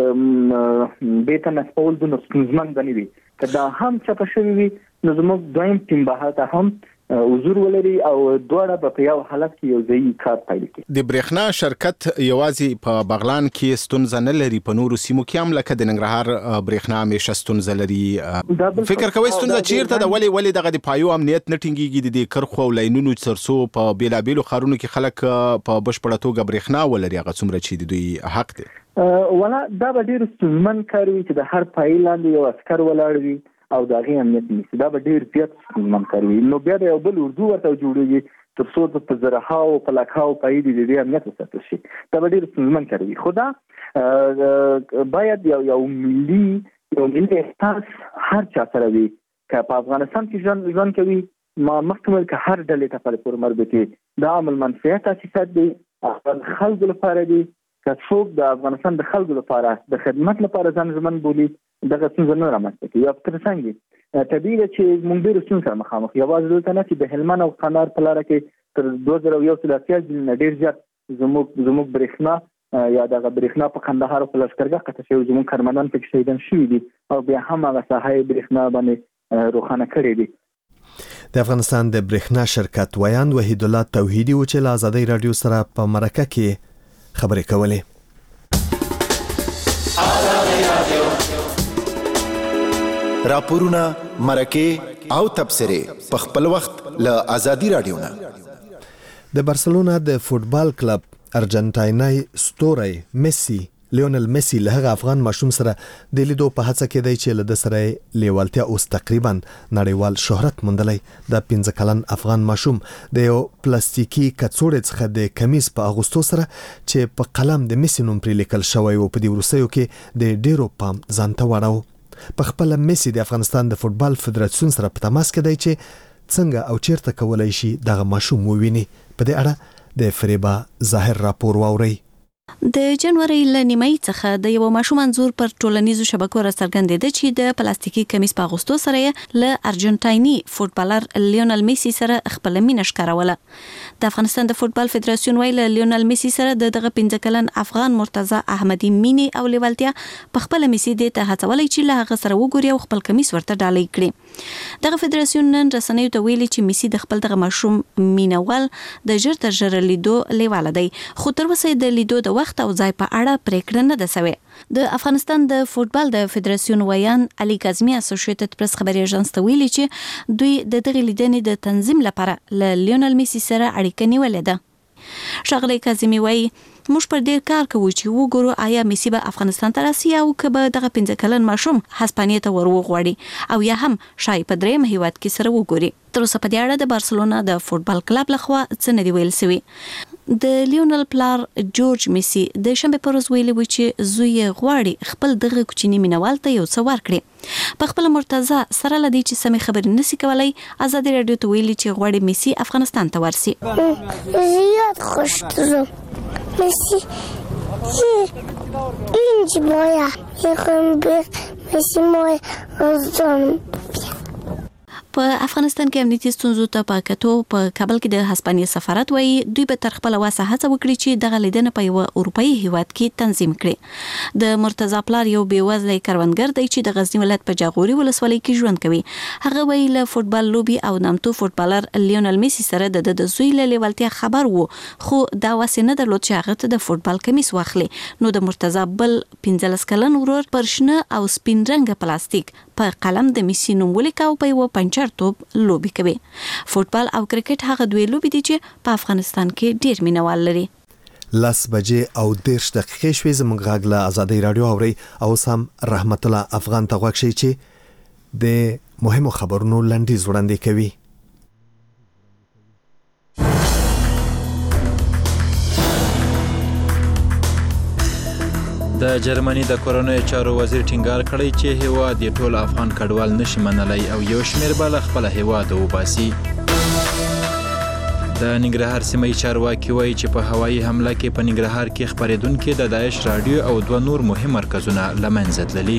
دې بیرته نصبول دومره ستونزمن به نه وي. که دا هم چپه شوي وي نو زموږ دویم ټیم به هلته هم حضور ولري او دواړه به په یو حالت کې یو ځایي کار پیل کړي. د برېښنا شرکت یوازې په بغلان کې ستونزه نه لري، په نورو سیمو کې هم لکه د ننګرهار برېښنا همیشه ستونزه لري. فکر کوئ ستونزه چیرته ده؟ ولې دغه د پایو امنیت نه ټینګېږي؟ د کرښو او لاینونو ترڅو په بېلابېلو ښارونو کې خلک په بشپړه توګه برېښنا ولري، هغه څومره چې د دوی حق دی. ولا دا به ډېر ستونزمن کار وي چې د هر پای لاندې یو عسکر ولاړ وي او د هغې امنیت نیسي. دا به ډېر زیات ستونزمن کار وي. نو بیا د یو بل اردو ورته جوړېږي تر څو په زرهاو په لکهاو پای د دې امنیت وساتل شي. دا به ډېر ستونزمن کار وي. خو دا باید یو ملي احساس هر چا سره وي. که په افغانستان کې ژوند کوي، ما مخکې ویل که هر ډلې ته پورې مربوط دي، دا عامل منفعت تاسیسات دي، د خلکو لپاره دي. که څوک د افغانستان د خلکو لپاره د خدمت لپاره ځان ژمن بولي، دغه ستونزه نه رامنځته کوي. یا په ترڅنګ طبیعي ده چې موږ ډېرو ستونزو سره مخامخ، یوازې دلته نه چې د هلمند او کندهار په لاره کې تر 2001 نه ډېر زیات زموږ برېښنا یا دغه برېښنا په کندهار او په لښکرګاه قطع شوي، زموږ کارمندان پکې شهیدان شوي دي او بیا هم هغه ساحه برېښنا باندې روښانه کړې دي. د افغانستان د برېښنا شرکت ویاند وحید الله توحیدي و چې له ازادۍ رادیو سره په مرکه کې خبرې کولې. راپورونه، مرکه او تبصره په خپل وخت له ازادي رادیو نه. د بارسلونا د فوتبال کلب ارجنټاینای ستوری میسی لیونل میسی له هغه افغان ماشوم سره د لیدو په هڅه کې دی چې له د سره لیوالتیا اوس تقریبا نړیوال شهرت موندلی. د 15 کلن افغان ماشوم د یو پلاستیکي کڅوړې څخه د کمیز په اغوستو سره چې په قلم د میسی نوم پرې لیکل شوی و په دې وروستیو کې د ډیرو پام ځانته واړو. په خپل میسی د افغانستان د فوتبال فدراسیون سره په تماس کې دی چې څنګه او چیرته کولای شي دغه ماشوم وویني. په دې اړه د فریبا ظاهر راپور واوري. د جنوري ل نیمې څخه د یو ماشوم انزور پر ټولنیزو شبکو راڅرګندېده چې د پلاستیکي کمیس په اغوستو سره له ارجنټایني فوتبالر لیونل میسی سره خپل مینه ښکاروله. د افغانستان د فوتبال فدراسیون ویل لیونل میسی سره دغه 15 کلن افغان مرتضی احمدی مینی او لیوالتیا په خپل میسی د ته هڅولې چې له هغه سره وګوري او خپل کمیس ورته ډالۍ کړي. دغه فدراسیون نن رسنیو ته ویلي چې میسی د خپل دغه ماشوم مینوال د ژر تر ژره لیدو لیواله دی، خو تر اوسه د لیدو د وخت او ځای په اړه پریکړه نه ده شوې. د افغانستان د فوتبال د فدراسیون ویان علي کاظمي اسوسییټډ پریس خبري اژانس ته ویلي چې دوی د دغه لیدنې د تنظیم لپاره له لیونل میسی سره اړیکه نیولې ده. ښاغلی کاظمي وایي موږ پر دې کار کوو چې وګورو آیا میسی به افغانستان ته راسي او که به دغه 15 کلن ماشوم هسپانیې ته وروغواړي او یا هم شاید په درېیم هیواد کې سره وګوري. تر اوسه په دې اړه د بارسلونا د فوتبال کلب لخوا څه نه دی ویل شوی. د لیونل پلار جورج میسی د شنبه پر ورځ ویلي و چې زوی غواړي خپل دغه کوچنی مینوال ته یو څه ورکړي. په خپل مرتضی سره لدی چې سمې خبرې نسی کولای، ازادي رادیو ته ویلي چې غواړي میسی افغانستان ته ورسي. زیات خوشتزم میسی اینجی بایا میخوام به مسیمای ازدانم. په افغانستان کې امنیتي ستونزو ته په کتو په کابل کې د هسپانیا سفارت وایي دوی به تر خپل واسه هڅه وکړي چې دغه لیدنه په یو اروپאי هیواد کې تنظیم کړي. د مرتضی پلار یو بیوزله کروندګر دی چې د غزنی ولایت په جاغوري ولسوالۍ کې ژوند کوي. هغه وایي له فوتبال لوبي او نامتو فوتبالر لیونل میسی سره د زوی له لیوالتیا خبر وو، خو دا واسه نه درلود چې هغه ته د فوتبال کمیس واخلي. نو د مرتضی بل 15 کلن ورور پرشنه او سپین رنګ پلاستیک په قلم د میسی نوم ولیکاو په یو پنچر توپ لوبي کوي. فوتبال او کرکټ هغه دوی لوبي دي چې په افغانستان کې ډیر مینوال لري. 10 بجې او 10 دقیقې شوې زموږ غږ له آزادۍ رادیو اوري او سم رحمت الله افغان ته غوښ شي چې د مهمو خبرونو لنډیز وړاندې کوي. د جرمني د کورونای چارو وزیر ټینګار کړی چې هیواد د ټول افغان کډوال نشي منلای او یو شمیر بل خپل هیواد وباسي. د ننګرهار سیمې چارواکي وایي چې په هوایي حمله کې په ننګرهار کې خبرېدونکو د داعش رادیو او 2 نور مهم مرکزونه لمنځه تللي.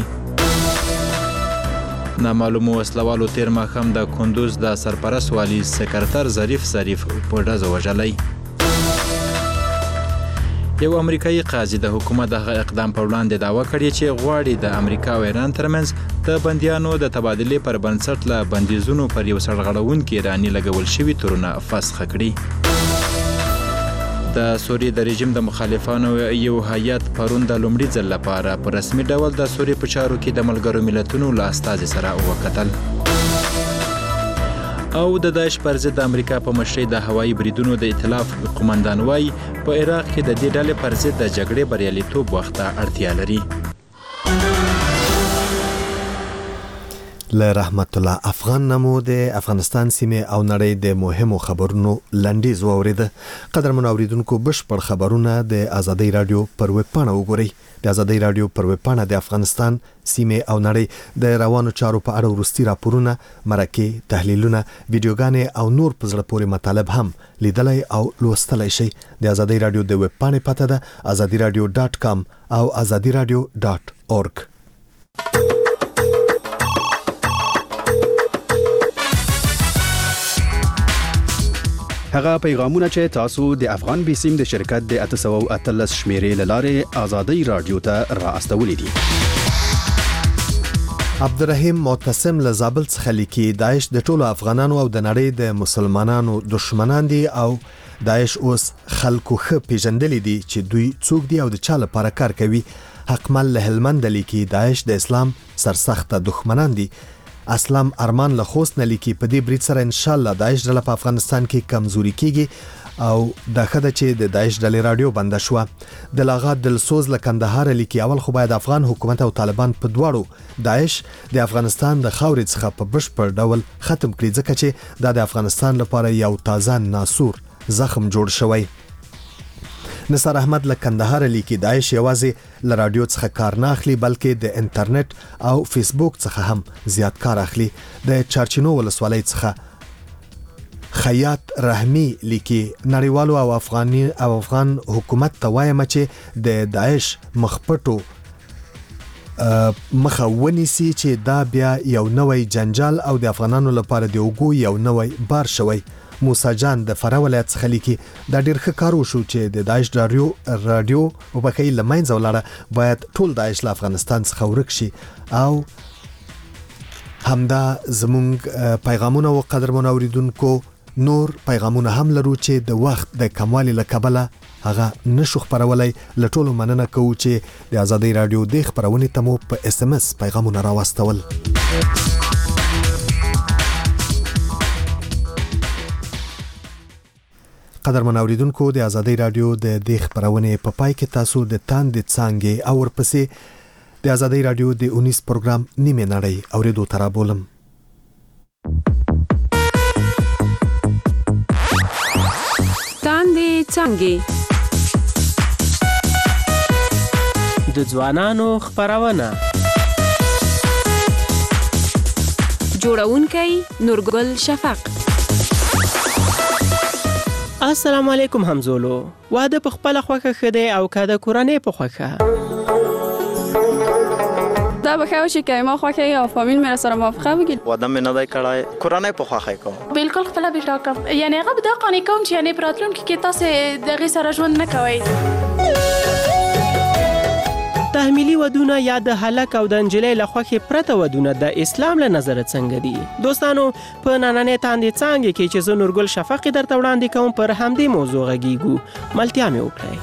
نامعلومو وسلوالو تیر ماښام د کندوز د سرپرست والي سکرتر ظریف په ډزو وژلی. یو امریکایي قاضي د حکومت دغه اقدام پر وړاندې دعوه کړې چې غواړي د امریکا او ایران ترمنځ د بندیانو د تبادلې پر بنسټ له بندیزونو پر یو سرغړونکي ایراني لګول شوي تورونه فسخ کړي. د سوریې د رژیم د مخالفانو یو هیات پرون د لومړي ځل لپاره په رسمي ډول د سوریې په چارو کې د ملګرو ملتونو له استازي سره وکتل. او د داعش پر ضد د امریکا په مشرۍ د هوایي بریدونو د ائتلاف قومندان وایي په عراق کې د دې ډلې پر ضد د جګړې بریالیتوب وخت ته اړتیا لري. له رحمت الله افغان نمو د افغانستان سیمه او نړۍ د مهمو خبرونو لنډیز واوریده. قدرمن اوریدونکو بشپړ خبرونه د آزادۍ رادیو پر ویب پاڼه وګورئ. د آزادۍ رادیو پر ویب پاڼه د افغانستان سیمه او نړۍ د روانو چارو په اړه وروستي راپورونه، مرکې، تحلیلونه، ویډیوګانې او نور په زړه پورې مطالب هم لیدلای او لوستلای شئ. د آزادۍ رادیو د ویب پاڼې پته ده azadiradio.com او azadiradio.org. هغه پیغامونه چې تاسو د افغان بیسیم د شرکت د 813 شمیرې لاره آزادۍ رادیو ته را استولې دي. عبدالرحیم معتصم له زابل څخه لیکي داعش د ټولو افغانانو او د نړۍ د مسلمانانو دشمنان دي او داعش اوس خلکو ښه پیژندلې دي چې دوی څوک دي او د چا لپاره کار کوي. حقمل له هلمند لیکي داعش د اسلام سرسخته دښمنان دي. اسلام ارمان له خوست نه لیکي په دې برید سره ان شاء الله داعش ډله په افغانستان کې کمزوري کیږي او د خدای چې د داعش ډلې رادیو بند شو. د لاغات دلسوز له کندهار لیکي اول خو باید افغان حکومت او طالبان په دواړو داعش د افغانستان د خاورې څخه په بشپړ ډول ختم کړي ځکه چې د افغانستان لپاره یو تازه ناسور زخم جوړ شوی. نصر احمد له کندهار لیکي داعش یوازې له رادیو څخه کار نه اخلي بلکې د انټرنیټ او فیسبوک څخه هم زیات کار اخلي. د چارچینو ولسوالۍ څخه خیاط رحمی لیکي نړیوالو او افغان حکومت ته وایم چې د داعش مخپټو مخه ونیسي چې دا بیا یو نوې جنجال او د افغانانو لپاره د اوګو یو نوې بار شوی. موسی جان د فراه ولایت څخه لیکي دا ډیر ښه کار وشو چې د داعش رادیو او بکې لمنځه ولاړه باید ټول داعش له افغانستان څخه ورک شي او همدا زموږ پیغامونه او قدرمن اوریدونکو نور پیغامونه هم لرو چې د وخت د کموالي لکبله هغه نشو خبرولای. لټولو مننه کوو چې د آزادۍ رادیو د خبرونې تمو په SMS پیغامونه راوستول. قدرمن اوریدونکو د آزادۍ رادیو د دې خبرونې په پای کې تاسو د تاندې څانګې او ورپسې د آزادۍ رادیو د 19 پروګرام نیمه نړۍ اوریدو ترابولم. تاندې څانګې د ځوانانو خبرونه جوړونکي نورګل شفق. السلام علیکم همزولو. واده په خپل خوخه خده او کده کورانه په خوخه. دا به ښه وشي که ما خوښه او فامیل مې سره موافقه وکړي. واده مې نه دی کړی، کورنۍ په خوښه کوم. بالکل خپله بیټا کوم، یعنی هغه به دا قانع کوم چې یعنی په راتلونکي کې تاسې د هغې سره ژوند نه کوئ. تحمیلي ودونه یا د هلک او د نجلۍ له خوښې پرته ودونه د اسلام له نظره څنګه دي؟ دوستانو په نننۍ تاندې څانګې کې چې زه نورګل شفقي درته وړاندې کوم پر همدې موضوع غږیږو. ملتیا مې وکړئ.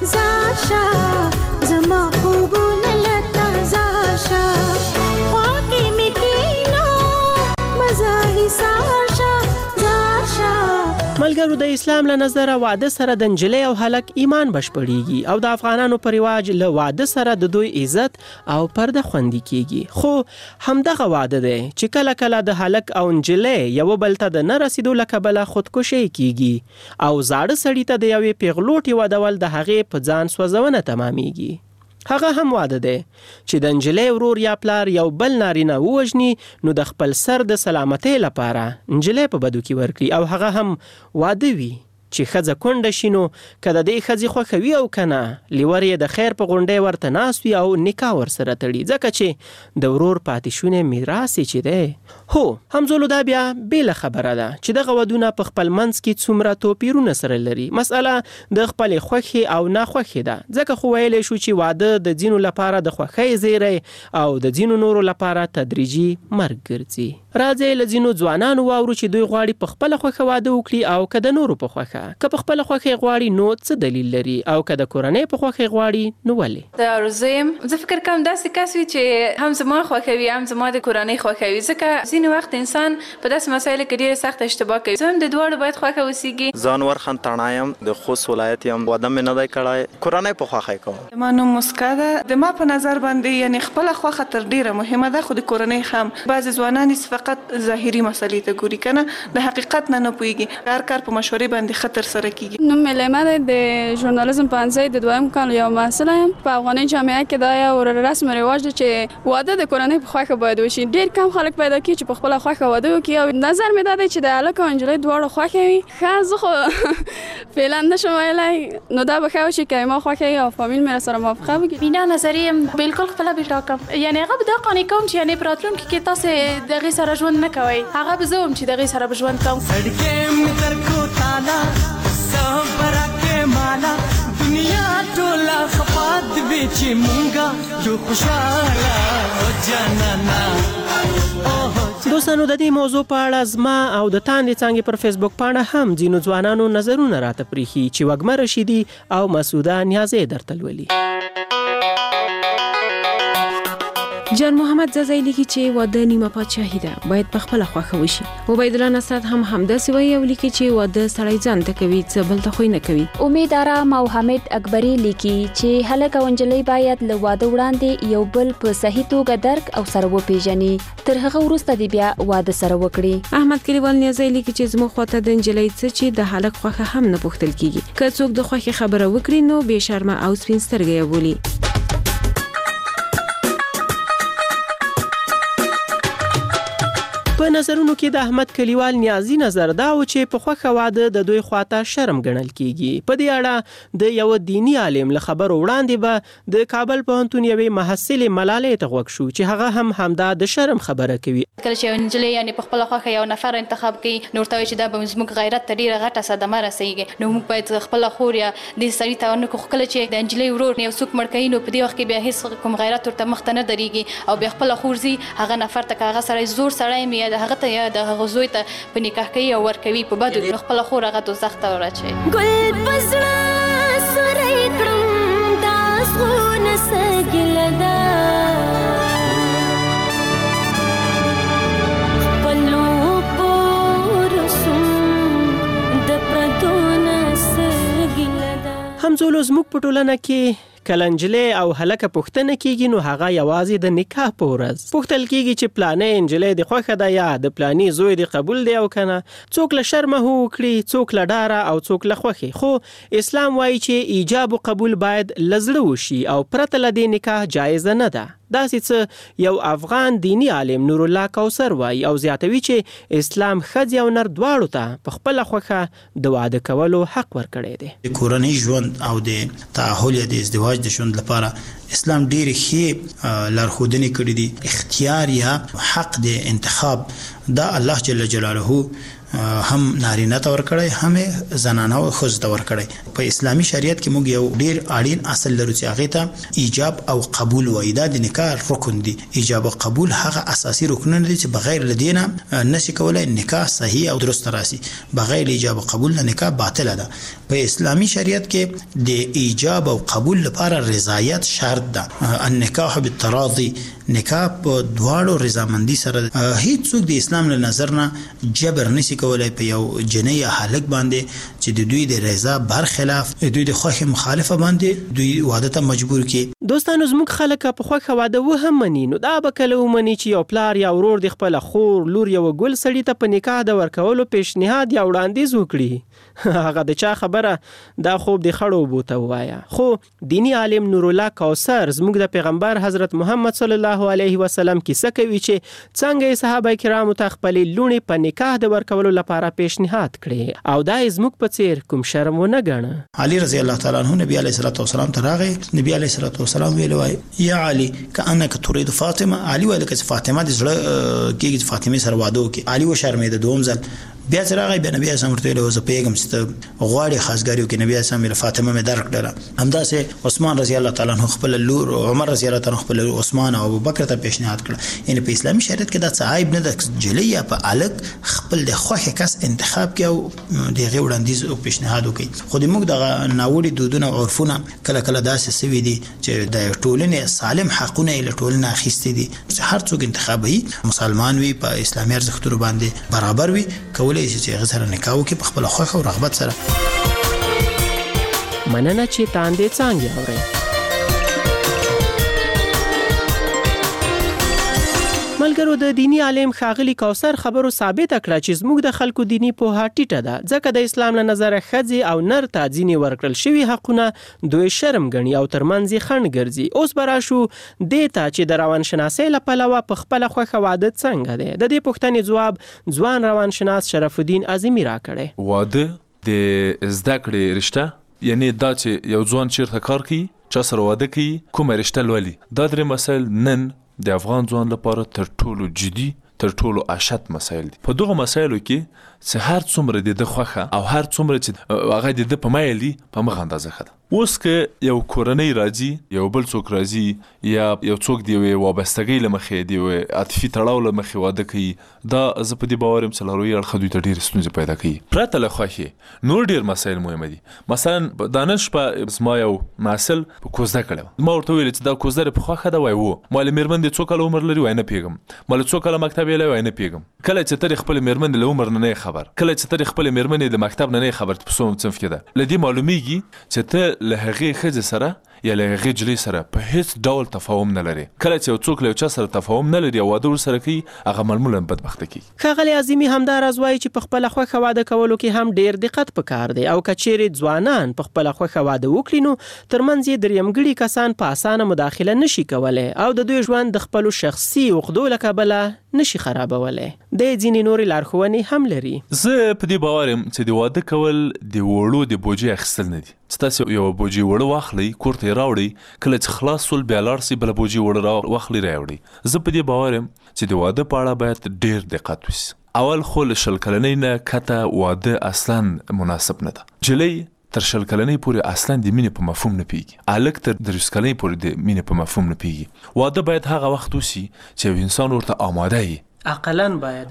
ملګرو د اسلام له نظره واده سره د نجلۍ او هلک ایمان بشپړیږي او د افغانانو په رواج له واده سره د دوی عزت او پرده خوندي کیږي. خو همدغه واده دی چې کله کله د هلک او نجلۍ یو بل ته د نه رسیدو له کبله خودکشي کیږي او زاړه سړي ته د یوې پیغلوټې ودول د هغې په ځان سوځونه تمامیږي. هغه هم واده دی چې د نجلۍ ورور یا پلار یو بل نارینه ووژني نو د خپل سر د سلامتۍ لپاره نجلۍ په بدو کې ورکړي او هغه هم واده وي چې ښځه کونډه شي نو که د دې ښځې خوښه وي او که نه لیور یې د خیر په غونډۍ ورته ناست وي او نکاح ورسره تړي ځکه چې د ورور پاتې شونی میراث یې چې دی. هو همزولو دا بیا بېله خبره ده چې دغه ودونه په خپل منځ کې څومره توپیرونه سره لري. مسئله د خپلې خوښې او ناخوښې ده ځکه خو ویلی شو چې واده د ځینو لپاره د خوښۍ زیری او د ځینو نورو لپاره تدریجي مرګ ګرځي. راځئ له ځینو ځوانانو واورو چې دوی غواړي په خپله خوښه واده وکړي او که د نورو په خوښه. که په خپله خوښې غواړي نو څه دلیل لري او که د کورنۍ په خوښې غواړي نو ولې؟ د ارزو یم، زه فکر کوم داسې کس وي چې هم زما خوښوي هم زما د کورنۍ خوښوي ځکه ځینې وخت انسان په داسې مسایلو کې ډېره سخته اشتباه کوي. زه هم د دواړو باید خوښه اوسیږي. زه انور خان تڼا یم، د خوست ولایت یم، واده مې نه دی کړی، کورنۍ په خوښه کوم. زما نوم مسکا ده. د ما په نظر باندې یعنی خپله خوښه تر ډېره مهمه ده خو د کورنۍ هم. بعضې ځوانان فقط ظاهري مسلې ته ګوري که نه د حقیقت نه پوهېږي. هر کار په مشورې باندې ښه ترسره کېږي. نوم مې لیما دی، د ژورنالیزم پوهنځی د دویم کال یو محصله یم. په افغاني جامعه کې دا یو رسم رواج دی چې واده د کورنۍ په خوښه باید وشي. ډېر کم خلک پیدا کېږي چې په خپله خوښه واده وکړي او نظر مې دا دی چې د هلک او نجلۍ دواړو خوښه وي. ښه زه خو فعلا نشم ویلی نو دا به ښه وشي که ما خوښه وي او فامیل مې سره موافقه وکړي. بینا نظري یم، بالکل خپله بیټا کوم، یعنی هغه به دا قانع کوم چې یعنی په راتلونکي کې تاسې د هغې سره ژوند نه کوئ. هغه به زه وم چې د هغې سره به ژوند کوم. दुनिया टोला खपात बेची मुंगा जो खुशाला हो जानना. دوستانو د دې موضوع په اړه زما او د تاندې څانګې پر فیسبوک پاڼه هم ځینو ځوانانو نظرونه راته پریښي چې وږمه رشیدي او مسعوده نیازی درته لولي. جان محمد زازی لیکي چې واده نیمه پادشاهي ده، باید په خپله خوښه وشي. عبید الله نصرت هم همداسې وایي او لیکي چې واده سړی ځان ته کوي څه بل ته خو نه کوي. امید آرام او حمید اکبری لیکي چې هلک او نجلۍ باید له واده وړاندې یو بل په صحیح توګه درک او سره وپیژني، تر هغه وروسته دې بیا واده سره وکړي. احمد کلیوال نیازی لیکي چې زموږ خواته د نجلۍ څه چې د هلک خوښه هم نه پوښتل کیږي، که څوک د خوښې خبره وکړي نو بې شرمه او سپین سترګه یې بولي. په نظرونو کې د احمد کلیوال نیازی نظر دا و چې په خوښه واده د دوی خواته شرم ګڼل کیږي. په دې اړه د یو دینی عالم له خبرو وړاندې به د کابل پوهنتون یوې محصلې ملالۍ ته غوږ شو چې هغه هم همدا د شرم خبره کوي. کله چې یو نجلۍ یعنې په خپله خوښه یو نفر انتخاب کوي نو ورته وایي چې دا به زموږ غیرت ته ډېره غټه صدمه رسېږي، نو موږ باید خپله خور یا دې سړي ته ونه کړو. کله چې د نجلۍ ورور یو څوک مړ کوي نو په دې وخت کې بیا هېڅ کوم غیرت ورته مخ ته نه درېږي او بیا خپله خور ځي هغه نفر ته که هغه سړی زور سړی مې یا د هغه ته یا د هغه زوی ته په نکاح کوي او ورکوي په بدو نو خپله خور هغه دوزخ ته وراچوي. ګل په زړه سوری کړم دا زړونه څه ګیله ده خپلو پورسم د پردو نه څه ګیله ده. همزولو زموږ په ټولنه کې کله نجلۍ او هلکه پوښتنه کیږي نو هغه یوازې د نکاح په ورځ پوښتل کیږي چې پلانې نجلۍ د خوښه ده یا د پلاني زوی د قبول دی او کنه. څوک له شرمه وکړي، څوک له ډاره او څوک له خوښې. خو اسلام وایي چې ایجاب او قبول باید له زړه وشي او پرته له دې نکاح جایزه نه ده. داسې څه یو افغان دینی عالم نور الله کوثر وایي او زیاتوي چې اسلام ښځې او نر دواړو ته په خپله خوښه د واده کولو حق ورکړی دی. کورنۍ ژوند او د تعهل یا د ازدواج د ژوند لپاره اسلام ډېر ښې لارښودنې کړې دي. اختیار یا حق د انتخاب دا الله جل جلاله هم نارینه ته ورکړی هم زنانه او ښځو ته ورکړی. په اسلامي شریعت کې موږ یو ډېر اړین اصل لرو چې هغې ته ایجاب او قبول وایي. دا د نکاح رکن دی. ایجاب او قبول هغه اساسي رکنونه دي چې بغیر له دې نه نشي کولی نکاح صحیح او درست راسي. بغیر ایجاب او قبول نه نکاح باطله ده. په اسلامي شریعت کې د ایجاب او قبول لپاره رضایت شرط ده. النکاح بالتراضي، نکاح په دواړو رضامندي سره. هیڅوک د اسلام له نظر نه جبر نشي کولای په یو جنۍ یا هلک باندې چې د دوی د رضا برخلاف دوی د خوښې مخالفه باندې دوی واده ته مجبور کړي. دوستانو زموږ خلک په خوښه واده و هم مني، نو دا به کله ومني چې یو پلار یا ورور د خپل خور لور یو ګل سړي ته په نکاح د ورکولو پیشنهاد یا وړاندیز وکړي. هغه د چا خبره دا خوب د خړو بوته وایا. خو دینی عالم نور الله کوثر زموږ د پیغمبر حضرت محمد صلی الله علیه وسلم کیسه کوي چې څنګه صحابه کرامو ته خپل لونې په نکاح د ورکولو لپاره پیشنهاد کړي او دا زموږ په څیر کوم شرم و نه ګڼه. علي رضی الله تعالی عنہ نبی علیه الصلاه والسلام ته راغی. نبی علیه الصلاه والسلام ویل وای یا علي کانک تريد فاطمه. علي ویل چې فاطمه د زړه کېږي فاطمه سره واده وکړي. علي و شرمېده. دوم ځل بیا راغی بیا نبی اسلام ورته ویل زه پیغام ست غواړي خاصګاریو کې نبی اسلام له فاطمه مې درکړه. همداسې عثمان رضی الله تعالی عنہ خپل لور عمر رضی الله تعالی عنہ خپل عثمان او ابوبکر ته پیشنهاد کړ. یعنی په اسلامي شریعت کې دا څه عیب نه ده جلی یا په الګ خپل د خوښه کس انتخاب کې او دغه وړاندیز او پیشنهاد وکړي. خو د موږ د ناوړي دودونه او عرفونه کله کله داسې سوي دي چې د ټولنې سالم حقونه له ټولنې اخیستي دي. هر څوک انتخابي مسلمان وي په اسلامي ارزښتونو باندې برابر وي کولای شي چې هغه سره نکاح وکړي په خپل خوښه او رغبت سره. مننه چې تاندې څنګه اورئ. ملګرو د دینی عالم ښاغلي کوثر خبرو ثابت کړه چې زموږ د خلکو دینی پوهه ټیټه ده، ځکه د اسلام له نظره ښځې او نر ته ځینې ورکړل شوي حقونه دوی شرم ګڼي او ترمنځ یې خنډ ګرځي. اوس به راشو دې ته چې د روانشناسۍ له پلوه په خپله خوښه واده څنګه دی. د دې پوښتنې ځواب ځوان روانشناس شرف الدین عظیمي راکړی. واده د زده کړې رشته، یعنی دا چې یو ځوان چیرته کار کوي، چا سره واده کوي، کومه رشته لولي. دا درې مسایل نن د افغان ځوان لپاره تر ټولو جدي، تر ټولو اشد مسایل دي. په دغه مسایلو کې چې هر څومره د خوښه او هر څومره چې هغه د په مایل دي په مغه اندازه خده. اوس که یو کورنۍ راځي، یو بل څوک راځي، یا یو څوک دی وابستګۍ له مخې دی عاطفي تړاو له مخې واده کوي، دا زه په دې باور یم چې لاروي اړخ دوی ته ډېرې ستونزې پیدا کوي. پرته له خوښې نور ډېر مسایل مهمه دي. مثلا دا نن شپه زما یو محصل په کوزده کړی، ما ورته ویل چې دا کوزده په خوښه ده. وایي و ما له مېرمن د څو کاله عمر لري؟ وایي نه پوهېږم. ما له څو کاله مکتب یې وایي نه پوهېږم. کله چې ته خپل مېرمن له عمر نه خبر، کله چې ته خپل مېرمن د مکتب نه خبر، په څوم صنف کې ده، له دې معلومیږي چې ته له هغې ښځې سره یا له هغې جلۍ سره په هیڅ ډول تفاهم نه لري. کله چې یو څوک له یو چا سره تفاهم نه لري او واده ورسره کوي، هغه معمولا بدبخته کیږي. ښاغلي عظیمي همداراز وایي چې په خپله خوښه واده کولو کې هم ډېر دقت پکار دی او که چیرې ځوانان په خپله خوښه واده وکړي نو ترمنځ یې درېیمګړي کسان په اسانه مداخله نشي کولی او د دوی ژوند د خپلو شخصي عقدو له کبله نشي خرابولی. د ځینې نورې لارښوونې هم لري. زه په دې باور یم چې د واده کول د وړو د بوجۍ اخیستل نه دي. چې تاسو یو بوجۍ وړه واخلئ، کور ته یې راوړئ، کله چې خلاص سول بیا لاړ سئ بله بوجۍ وړه واخلئ راوړئ. زه په دې باور یم چې د واده په اړه باید ډېر دقت وشي. اول خو له 20 کلنۍ نه کته واده اصلا مناسب نه ده. جلۍ تر 20 کلنۍ پورې اصلا د مینې په مفهوم نه پیږي، هلک تر 30 کلنۍ پورې د مینې په مفهوم نه پیږي. واده باید هغه وخت وشي چې یو انسان ورته آماده وي. اقلن باید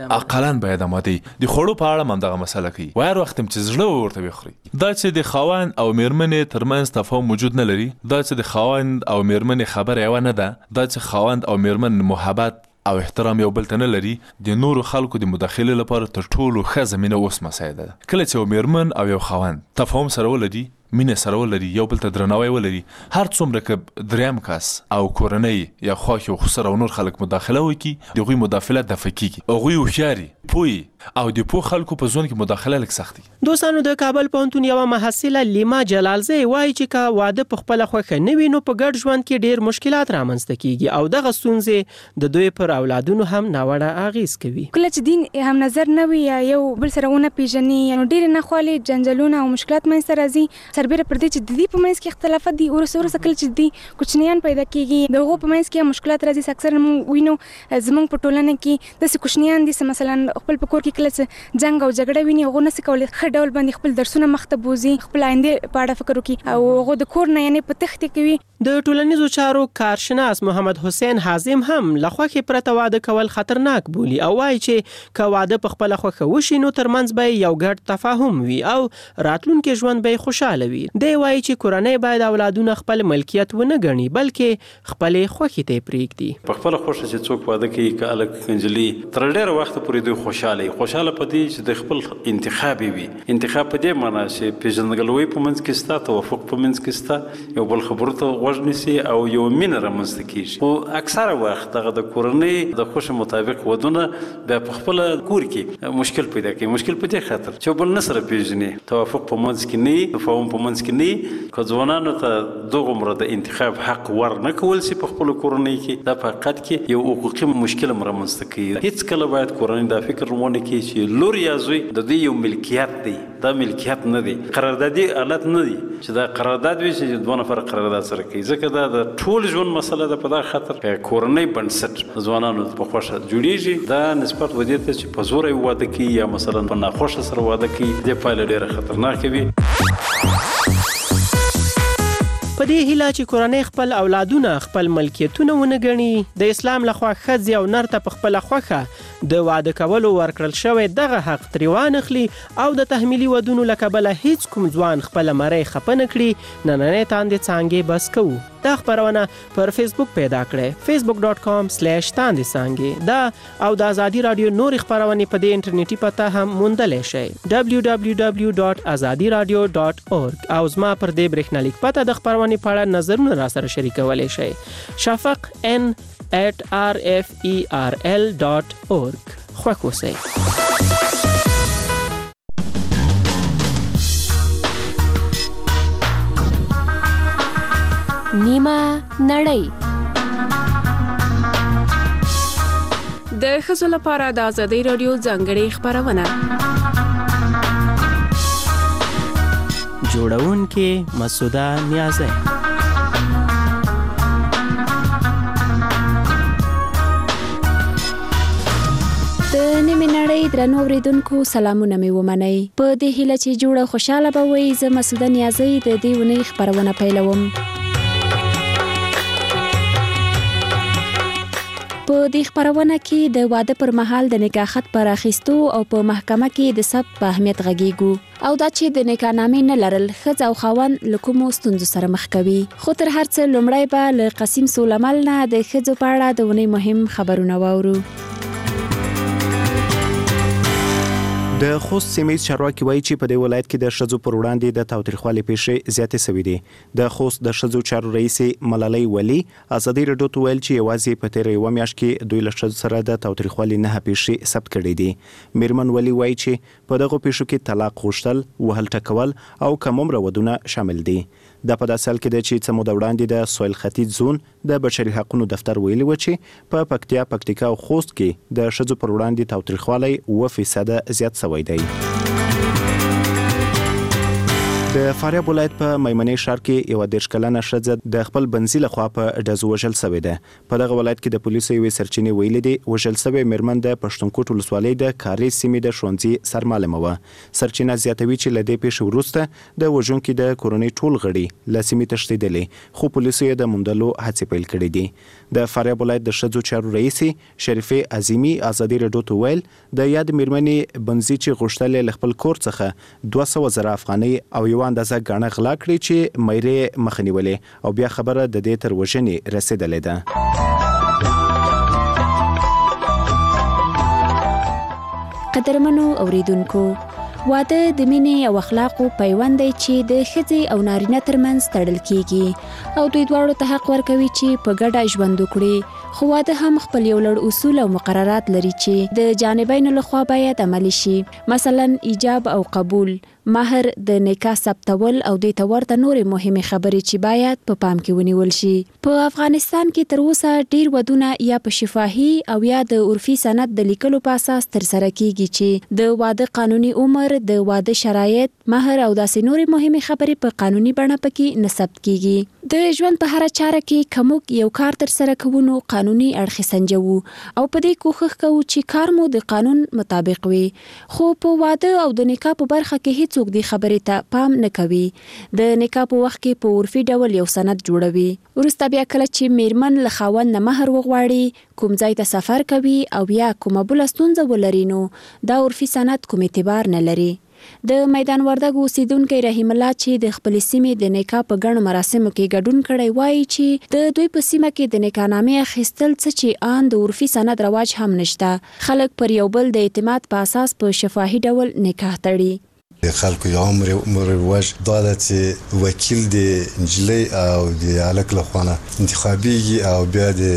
آماده د خوړو په اړه هم دغه مسله کوي. وهر وخت چې زړه ورته وخوري، دا چې د خاوند او میرمنې ترمنځ تفاهم موجود نه لري، دا چې د خاوند او میرمنې خبره یوه نه ده، دا چې خاوند او میرمن محبت او احترام یو بل ته نه لري، د نورو خلکو د مداخلې لپاره تر ټولو ښه زمینه اوس مسایده ده. کله چې یو میرمن او یو خاوند تفاهم سره ولري، مینه سره ولري، یو بل ته درناوی ولري، هر څومره که دریم کس او کورنۍ یا خواښې او خسر او نور خلک مداخله وکړي، د هغوی مداخله دفع کېږي. هغوی هوښیار پوهي او د پوه خلکو په ژوند کې مداخله لږ سخت دي. دوستانو د کابل پوهنتون یوه محصله لیما جلالزی وایي چې که واده په خپله خوښه نه وي نو په ګډ ژوند کې ډېر مشکلات رامنځته کیږي او دغه ستونزې د دوی پر اولادونو هم ناوړه اغیز کوي. کله چې دین هم نظر نه وي یا یو بل سره ونه پیژني نو ډېرې ناخوالې جنجالونه او مشکلات منځته راځي سربیره پر دې چې د دې په منځ کې اختلافات دي وروسته کله چې دي کوچنیان پیدا کیږي د هغو په منځ کې مشکلات راځي. اکثر موږ وینو زموږ په ټولنه کې داسې کوچنیان دي مثلا خپل په کور کې کله چې جنګ او جګړه ویني هغه نشي کولی ښه ډول باندې خپل درسونه مخته بوزي خپل آینده په اړه فکر وکړي او هغه د کور نه یعنې په تخته کوي. د ټولنیزو چارو کارشناس محمد حسین حازم هم له خوښې پرته واده کول خطرناک بولي او وایي چې که واده په خپله خوښه وشي نو ترمنځ به یو ګډ تفاهم وي او راتلونکي ژوند به خوشاله وي. دی وایي چې کورنۍ باید اولادونه خپل ملکیت ونه ګڼي بلکې خپلې خوښې ته یې پرېږدي. په خپله خوښه چې څوک واده کوي که هلک نجلۍ تر ډېره وخته پورې دوی خوشحاله په دې چې د خپل انتخاب وي. انتخاب په دې معنا چې پېژندګلوۍ په منځ کې شته توافق په منځ کې شته یو بل خبرو ته غوږ نیسي او یو مینه رامنځته کیږي. خو اکثره وخت دغه د کورنۍ د خوښې مطابق ودونه بیا په خپله کور کې مشکل پیدا کوي. مشکل په دې خاطر چې بل نه سره پیژني توافق په منځ کې نه وي تفاهم په منځ کې نه وي. که ځوانانو ته دغومره د انتخاب حق ور نه کول شي په خپلو کورنۍ کې دا په حقیقت کې یو حقوقي مشکل هم رامنځته کوي. هېڅکله باید کورنۍ دا فکر ونه کړي چې لور یا زوی د دوی یو ملکیت دی. دا ملکیت نه دی قراردادي حالت نه دی چې دا قرارداد وي چې دوه نفر قرارداد سره کوي ځکه دا د ټول ژوند مسله ده. په دا خاطر کورنۍ بنسټ ځوانانو په خوښه جوړیږي دا نسبت ودې ته چې په زوره یې واده کوي یا مثلا په ناخوښه سره واده کوي دې پایله ډېره خطرناکه وي. په دې هیله چې کورنۍ خپل اولادونه خپل ملکیتونه ونه ګڼي د اسلام لخوا ښځې او نر ته په خپله خوښه د واده کولو ورکړل شوی دغه حق ترې وانخلي او د تحمیلي ودونو له کبله هیڅ کوم ځوان خپله مرۍ خفه نه کړي. نننۍ تاندې څانګې بس کوو. دا خپرونه پر فیسبوک پیدا کړئ facebook.com/تاندې څانګې. دا او د ازادي راډیو نورې خپرونې په دې انټرنیټي پته هم موندلی شئ www.azadiradio.org او زما پر دې برېښنالیک پته د خپرونې په اړه نظرونه را سره شریکولی شئ shafaq@rferl.org. خوښ اوسئ. نیمه نړۍ د ښځو لپاره د ازادي راډیو ځانګړې خپرونه جوړونکې مسعوده نیازی. د نیمه نړۍ درنو اوریدونکو سلامونه مې ومنئ. په دې هیله چې جوړه خوشاله به وئ زه مسعوده نیازی د دې اونۍ خپرونه پیلوم. په دې خپرونه کې د واده پر مهال د نکاح خط پر اخیستو او په محکمه کې د ثبت په اهمیت غږیږو او دا چې د نکاح نامې نه لرل ښځه او خاوند له کومو ستونزو سره مخ کوي. خو تر هر څه لومړی به له قسیم سولمل نه د ښځو په اړه د اونۍ مهم خبرونه واورو. د خوست سیمې چارواکي وایي چې په دې ولایت کې د ښځو پر وړاندې د تاوتریخوالي پیښې زیاتې شوې دي. د خوست د ښځو چارو رئیس ملالۍ ولی ازادي راډیو ته ویل چې یوازې په تېره یوه میاشت کې دوی له ښځو سره د تاوتریخوالي 9 پیښې ثبت کړې دي. میرمن ولی وایي چې په دغو پیښو کې طلاق غوښتل، وهل ټکول او کم عمره ودونه شامل دي. دا په داسې حال کې ده چې څه موده وړاندې د سویل ختیځ زون د بشري حقوقو دفتر ویلي و چې په پکتیکا او خوست کې د ښځو پر وړاندې تاوتریخوالی 2% زیات شوی دی. د فاریاب ولایت په میمنې ښار کې یو 13 کلنه ښځه د خپل بنځي لخوا په ډزو وژل شوې ده. په دغه ولایت کې د پولیسو یوې سرچینې ویلي دي وژل شوې میرمن د پښتونکوټ ولسوالۍ د کاري سیمې د ښوونځي سرمعلمه وه. سرچینه زیاتوي چې له دې پیښې وروسته د وژونکي د کورنۍ ټول غړي له سیمې تښتېدلي، خو پولیسو یې د موندلو هڅې پیل کړې دي. د فاریاب ولایت د ښځو چارو رئیس شریفې عظیمي ازادي راډیو ته ویل د یاد میرمنې بنځي چې غوښتل له خپل کور څخه 200,000 افغانۍ او یو اندازه غاڼه غلا کړې چې مېرې مخنیولې او بیا خبره د دې تر وژنې رسیدلې ده. قدرمنو اوریدونکو واده د مینې او اخلاقو پیوند دی چې د ښځې او نارینه ترمنځ تړل کیږي او دوی دواړو ته حق ورکوي چې په ګډه ژوند وکړي. خو واده هم خپل یو لړ اصول او مقررات لري چې د جانبینو لخوا باید عملي شي، مثلا ایجاب او قبول، مهر، د نکاح ثبتول او د تورته نورې مهمه خبرې چې باید په پام کې ونیول شي. په افغانستان کې تر اوسه ډیر ودونه یا په شفاهي او یا د عرفي سند د لیکلو په اساس تر سره کیږي چې د واده قانوني عمر، د واده شرایط، مهر او داسې نورې مهمه خبرې په قانوني بڼه پکې نه ثبت کیږي. د ژوند په هر چاره کې کوم یو کار تر سره کوو قانوني اړخ سنجو او په دې کوښښ کوو چې کار مو د قانون مطابق وي. خو په واده او د نکاح په برخه کې څوک دې خبرې ته پام نه کوي. د نکاح په وخت کې په عرفي ډول یو سند جوړوي، وروسته بیا کله چې میرمن له خاوند نه مهر وغواړي، کوم ځای ته سفر کوي او یا کومه بله ستونزه ولري، نو دا عرفي سند کوم اعتبار نه لري. د میدان وردګ اوسیدونکي رحیم الله چې د خپل سیمې د نکاح په ګڼو مراسمو کې ګډون کړی وایي چې د دوی په سیمه کې د نکاحنامې اخیستل څه چې آن د عرفي سند رواج هم نشته. خلک پر یو بل د اعتماد په اساس په شفاهي ډول نکاح تړي. خلکو یو عمر رواج دا ده چې وکیل د نجلۍ او د هلک له خوا نه انتخابیږي او بیا د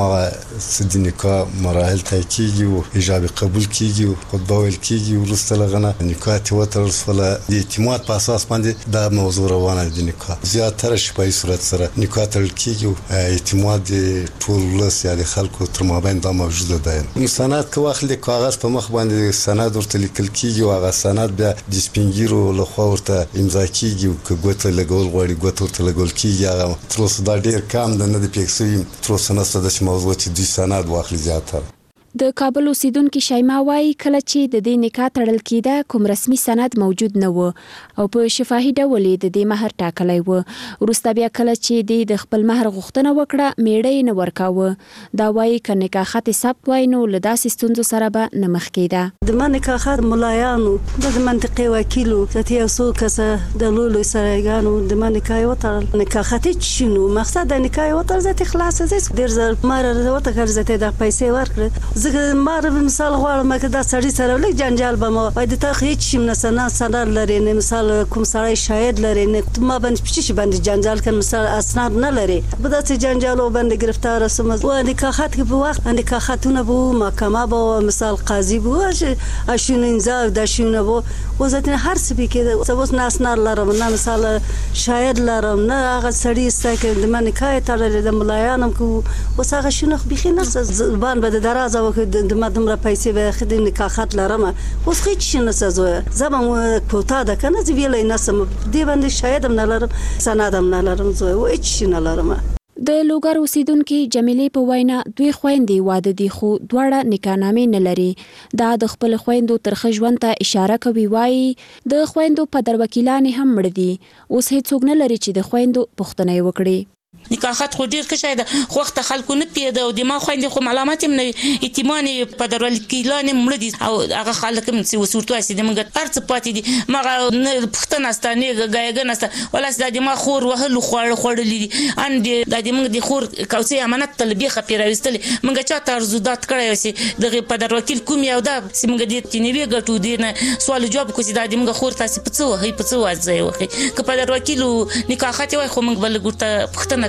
هماغه د نکاح مراحل طی کیږي او ایجاب قبول کیږي او خطبه ویل کیږي. وروسته له هغه نه نکاح ته وتړل شوله. د اعتماد په اساس باندې دا موضوع روانه ده. د نکاح زیاتره شفاهي صورت سره نکاح تړل کیږي او اعتماد د ټول ولس یا د خلکو تر مابین دا موجوده ده. سند که واخلي کاغذ په مخ باندې سند ورته لیکل کیږي او هغه سند بیا سپینګیرو له خوا ورته امضا کیږي او که ګوته لګول غواړي ګوته ورته لګول کیږي. هغه تر اوسه دا ډېر کم ده، نه د پېښ شوي تر اوسه نشته داسې موضوع چې دوی سند واخلي زیاتره. د کابل اوسیدونکي شیما وایي کله چې د دې نکاح تړل کېده کوم رسمي سند موجود نه و او په شفاهي ډول د دې مهر ټاکلی و. وروسته بیا کله چې د خپل مهر غوښتنه وکړه میړه یې نه ورکاوه. دا وایي که نکاح خط ثبت وای نو له داسې ستونزو سره به نه مخ کېده. د ما نکاح خط ملایانو د منطقې وکیلو ذاتي یو څو کسه د لولو سرایګانو د ما نکاح وتړل. نکاح خط شنو مقصد د نکاح وتړل ذاتي خلاص زیس ډېر زر مار وتړل ذاتي د پیسې ورکړه. زه مار مثال غواړم که دا سړی سره لږ جنجال به ما وای د تا هیڅ شي نه سند لري نه مثال کوم سړی شاهد لري نه ما باندې پچې باندې جنجال کوم مثال اسناد نه لري به داسې جنجال باندې گرفتار سم و نکاح خط کې په وخت نکاح خطونه به محکمه به مثال قاضي به اشون انذار د شونه به وزتنه هر څه کې اوس نه اسناد لرم نه مثال شاهد لرم نه هغه سړی استکه د من نکاح تړل د ملایانم کو اوس هغه شونه بخي نه زبان به درازه وکړ د ما دومره پیسې به خدای نکاح خط لرم اوس هیڅ شي نه سزوه زبم کوتا ده کنه زه ویلای نسم دی باندې شاید هم نه لرم سند هم نه لرم زه هیڅ شي نه لرم. د لوګر اوسیدونکي جمیلې په وینا دوی خويندې واده دي خو دواړه نکاحنامې نه لري. دا د خپل خويندو ترخه ژوند ته اشاره کوي. وایي د خويندو په در وکیلانې هم مړ دي. اوس هیڅوک نه لري چې د خويندو پوښتنه وکړي. نکاح خط خو ډیر کشه ده خو وخت خلکو نه پیدا او د ما خويندې خو علامات هم نه اعتماد په درول کیلانه مړ دي او هغه خلک هم چې وسورتو اسې د موږ ارڅ پاتې دي ما پښتنه ستانه غایګن است ولا د ما خور وهلو خوړلې دي ان د موږ د خور کوڅه امانت طلبي خپیراوستل موږ چا ترزودات کړی وسی د په در وکیل کوم یو دا چې موږ د تینوي غټو دي نه سوال جواب کوسي د موږ خور تاسو په څو هي په څو ځای وخی که په در وکیل نکاح خط وای خو موږ بل ګټه پښتنه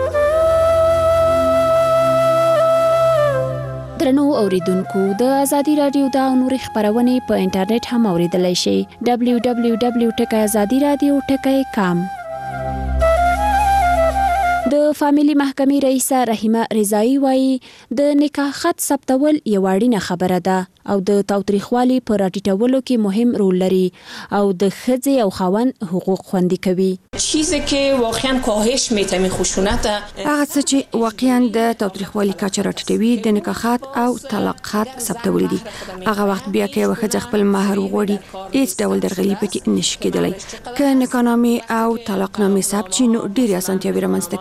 درنو اوریدونکو د ازادي رادیو دا نور خبرونه په انټرنیټ هم اوریدلای شئ www.azadiradio.com. د فامیلی محکمې رئیسه رحیمه رضایی وایي د نکاح خط ثبتول یو اړینه خبره ده او د تاوتریخوالي پر راټیټولو کې مهم رول لري او د ښځې او خاوند حقوق خوندي کوي. چیزی که واقعا کاهش میتونه خشونت هغه څه چې واقعا د تاوتریخوالي کچه راټیټوي د نکاح خط او طلاق خط ثبتول دي. هغه وخت بیا کې یو ښځه خپل مهر وغواړي هیڅ ډول درغلي پکې نشي کېدلی. که نکاحنامې او طلاقنامې ثبت شي نو ډېرې اسانتیاوې رامنځته کوي.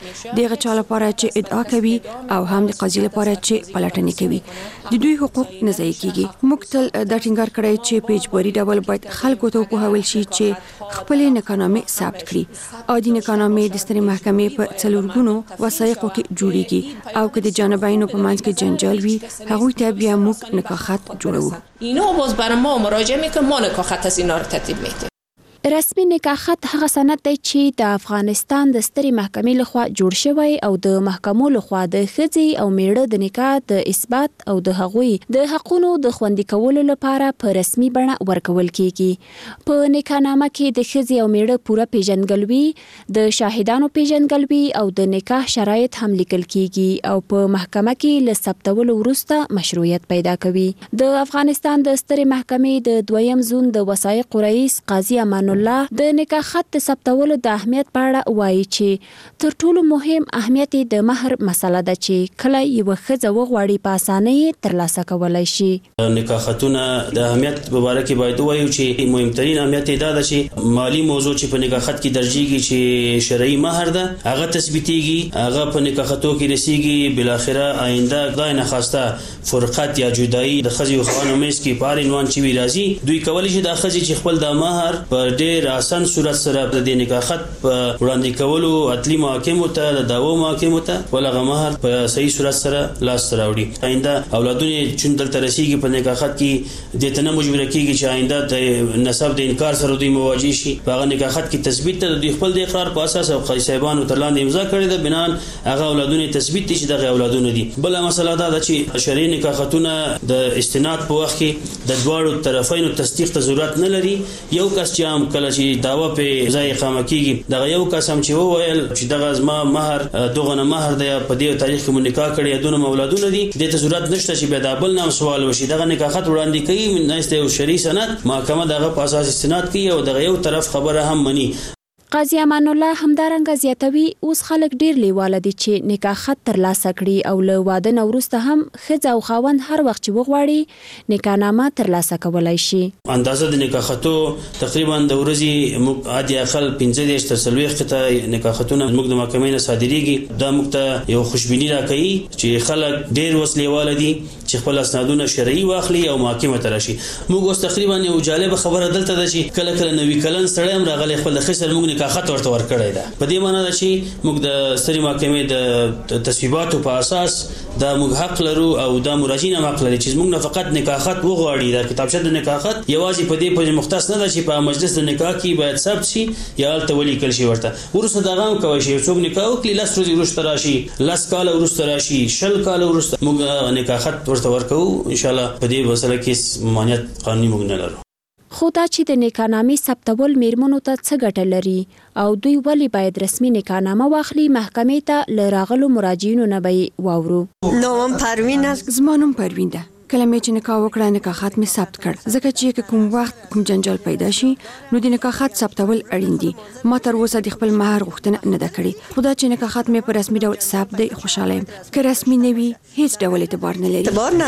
دغه چا لپاره چې ادعا کوي او هم د قاضي لپاره چې پلټنې کوي د دوی حقوق نه ضایع کیږي. موږ تل دا ټینګار کړی چې په اجباري ډول باید خلکو ته وپوهول شي چې خپل نکاحنامې ثبت کړي او د نکاحنامې د سترې محکمې په څلورګونو وثایقو کې جوړیږي او که د جانبینو په منځ کې جنجال وي هغوی ته بیا موږ نکاح خط جوړوو. اینا باز برای ما مراجعه میکنه، ما نکاح خط از اینا رو ترتیب میدیم. رسمي نکاح خط هغه سند دی چې د افغانستان د سترې محکمې لخوا جوړ شوی او د محکمو لخوا د ښځې او میړه د نکاح د اثبات او د هغوی د حقونو د خوندي کولو لپاره په رسمي بڼه ورکول کیږي. په نکاحنامه کې د ښځې او میړه پوره پیژندګلوي، د شاهدانو پیژندګلوي او د نکاح شرایط هم لیکل کیږي او په محکمه کې له ثبتولو وروسته مشروعیت پیدا کوي. د افغانستان د سترې محکمې د دویم زون د وثایقو رئیس قاضي امان الله د نکاح خط د ثبتولو د اهمیت په اړه وایي چې تر ټولو مهم اهمیت د مهر مسله ده چې کله یو ښځه وغواړي په اسانۍ ترلاسه کولای شي. نکاح خطونه د اهمیت په اړه کې باید وایو چې مهمترین اهمیت دا ده چې مالی موضوع چې په نکاح خط کې درجیږي چې شرعي مهر ده هغه تثبیتيږي، هغه په نکاح خطو کې رسیږي، بل اخره آینده خدای نه خواسته فرقت یا جدایی د ښځې او خاوند مېس کې په هر عنوان چې وي راځي دوی کولی شي د ښځې چې خپل د مهر په ډېر آسان صورت سره د نکاح خط په وړاندې کولو اتلی محاکمو ته د دعوو محاکمو ته ولغه مهر په صحیح صورت سره لاس راوړي. آینده اولادونه چې دلته رسیږي په نکاح خط کې د تنه مجبور کیږي چې آینده د نسب د انکار سره دوی مواجه شي. په نکاح خط کې تثبیت ته د خپل د اقرار په اساس او قاضي صاحبانو تر لاندې امضا کړې ده بنان هغه اولادونه تثبیت دي چې دغه اولادونه دي. بل مسله دا ده چې شرعي نکاح خطونه د استناد په وخت کې د دواړو طرفینو تصدیق ته ضرورت نه لري. یو کس چې هم کله چې داوا په ځای اقامه کیږي دغه یو کس هم چې وویل چې دغه زما مهر دغه نه مهر دی په دې تاریخ کې مونږ نکاح کړی دونه اولادونه دي د ته ضرورت نشته چې به د بل نام سوال وشي. دغه نکاح خط وړاندې کوي نهسته او شرعي سند محکمه دغه په اساس استناد کوي او دغه یو طرف خبره هم مني. قاضي امان الله همدارنګه زیاتوي اوس خلک ډیر لیواله دي چې نکاح خط ترلاسه کړي او له واده نه وروسته هم ښځه او خاوند هر وخت چې وغواړي نکاحنامه ترلاسه کولای شي. اندازه د نکاح خطو تقریبا د ورځې عادي اقل 15 تر 40 ته نکاح خطونه موږ د محکمې نه صادریږي. دا موږ ته یو خوشبینی راکوي چې خلک ډیر وسلیواله دي چې خپل اسنادونه شرعي واخلي او محکمه ته راشي. موږ اوس تقریبا یو جالب خبره دلته ده چې کله کله نوې کلن سړی هم راغلی خپل خسر موږ نکاح خط ورته ورکړی ده. په دې معنی ده چې موږ د سترې محکمې د تصویباتو په اساس دا موږ حق لرو او دا مراجعین هم حق لري چې موږ نه فقط نکاح خط وغواړي. دا کتابچه د نکاح خط یوازې په دې پورې مختص نه ده چې په مجلس د نکاح کې باید ثبت شي یا هلته ولیکل شي ورته وروسته دغه هم کولی شي څوک نکاح وکړي 10 ورځې وروسته راشي 10 کاله وروسته راشي 20 کاله وروسته موږ نکاح خط ورته ورکوو. ان شاء الله په دې مسله کې مانعت قانوني موږ نه لرو. خو دا چې د نکاحنامې ثبتول میرمنو ته څه ګټه لري او دوی ولې باید رسمي نکاحنامه واخلي محکمې ته له راغلو مراجعینو نه به واورو. نوم پروین است. زما نوم پروین ده. کله مې چې نکاح وکړه نکاح خط مې ثبت کړ ځکه چې کوم وخت کوم جنجال پیدا شي نو د نکاح خط ثبتول اړین دي. ما تر اوسه د خپل مهر غوښتنه نه ده کړې. خو دا چې نکاح خط مې په رسمي ډول ثبت دی خوشاله یم. که رسمي نه وي هیڅ ډول اعتبار نه لري. اعتبار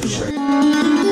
نداره.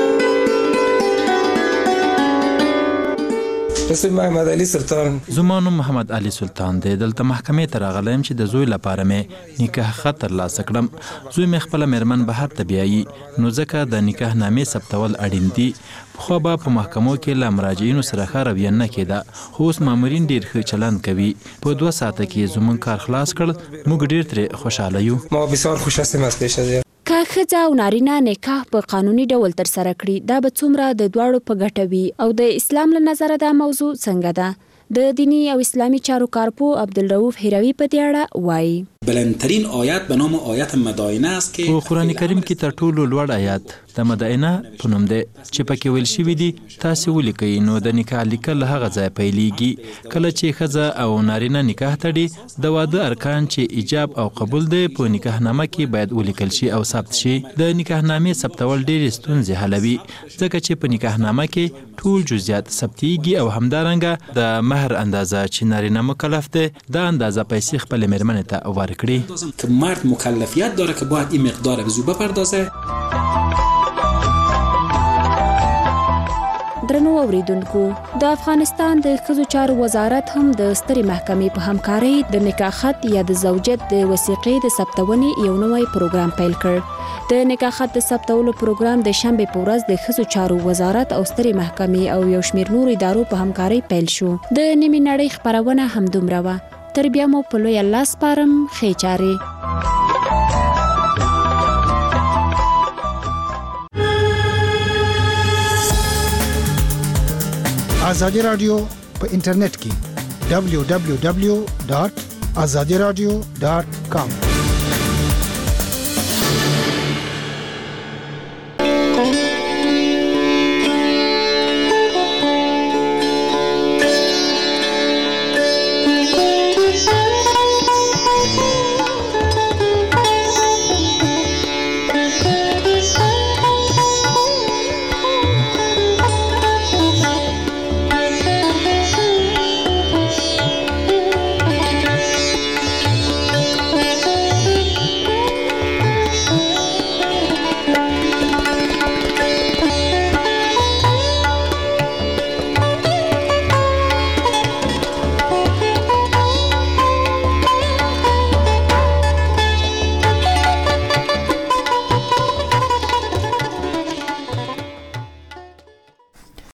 محمد علي سلطان. زما نوم محمد علي سلطان دی. دلته محکمې ته راغلم چې د زوی لپاره مې نکاح خط ترلاسه کړم. زوی مې خپله میرمن بهر ته بیایي نو ځکه د نکاح نامې ثبتول اړین دي. خو به په محکمو کې له مراجعینو سره ښه رویه نه کېده. خو اوس مامورین ډېر ښه چلند کوي. په 2 ساعته کې زموږ کار خلاص کړ. موږ ډېر ترې خوشحاله یو. ما بسیار خوش هستیم از پیش از که ښځه او نارینه نکاح په قانوني ډول ترسره کړي دا به څومره د دواړو په ګټه وي او د اسلام له نظره دا موضوع څنګه ده؟ د دینی او اسلامی چارو کارپو عبدالرؤف هروی په دې اړه وایي. بلندترین آیت به نام آیت مدائنه است که په قرآن کریم کې تر ټولو لوړ آیات د مدائنه په نوم دی چې پکې ویل شوي دي تاسې ولیکئ. نو د نکاح لیکل هغه ځای پیلیږي کله چې ښځه او نارینه نکاح تړي. د واده ارکان چې ایجاب او قبول دی په نکاحنامه کې باید ولیکل شي او ثبت شي. د نکاحنامې ثبتول ډېرې ستونزې حلوي ځکه چې په نکاحنامه کې ټول جزئیات ثبتیږي او همدارنګه د مهر اندازه چې نارینه مکلف دی دا اندازه پیسې خپل میرمنې ته ورکړي. که مرد مکلفیت داره که باید این مقدار به زو بپردازه. درنو اوریدونکو د افغانستان د ښځو چارو وزارت هم د سترې محکمې په همکارۍ د نکاح خط یا د زوجیت د وثیقې د ثبتونې یو نوی پروګرام پیل کړ. د نکاح خط د ثبتولو پروګرام د شنبې په ورځ د ښځو چارو وزارت او سترې محکمې او یو شمېر نورو ادارو په همکارۍ پیل شو. د نیمې نړۍ خپرونه همدومره وه. تر بیا مو په لوی الله سپارم. ښې چارې. ازادي رادیو په انټرنیټ کې www.azadiradio.com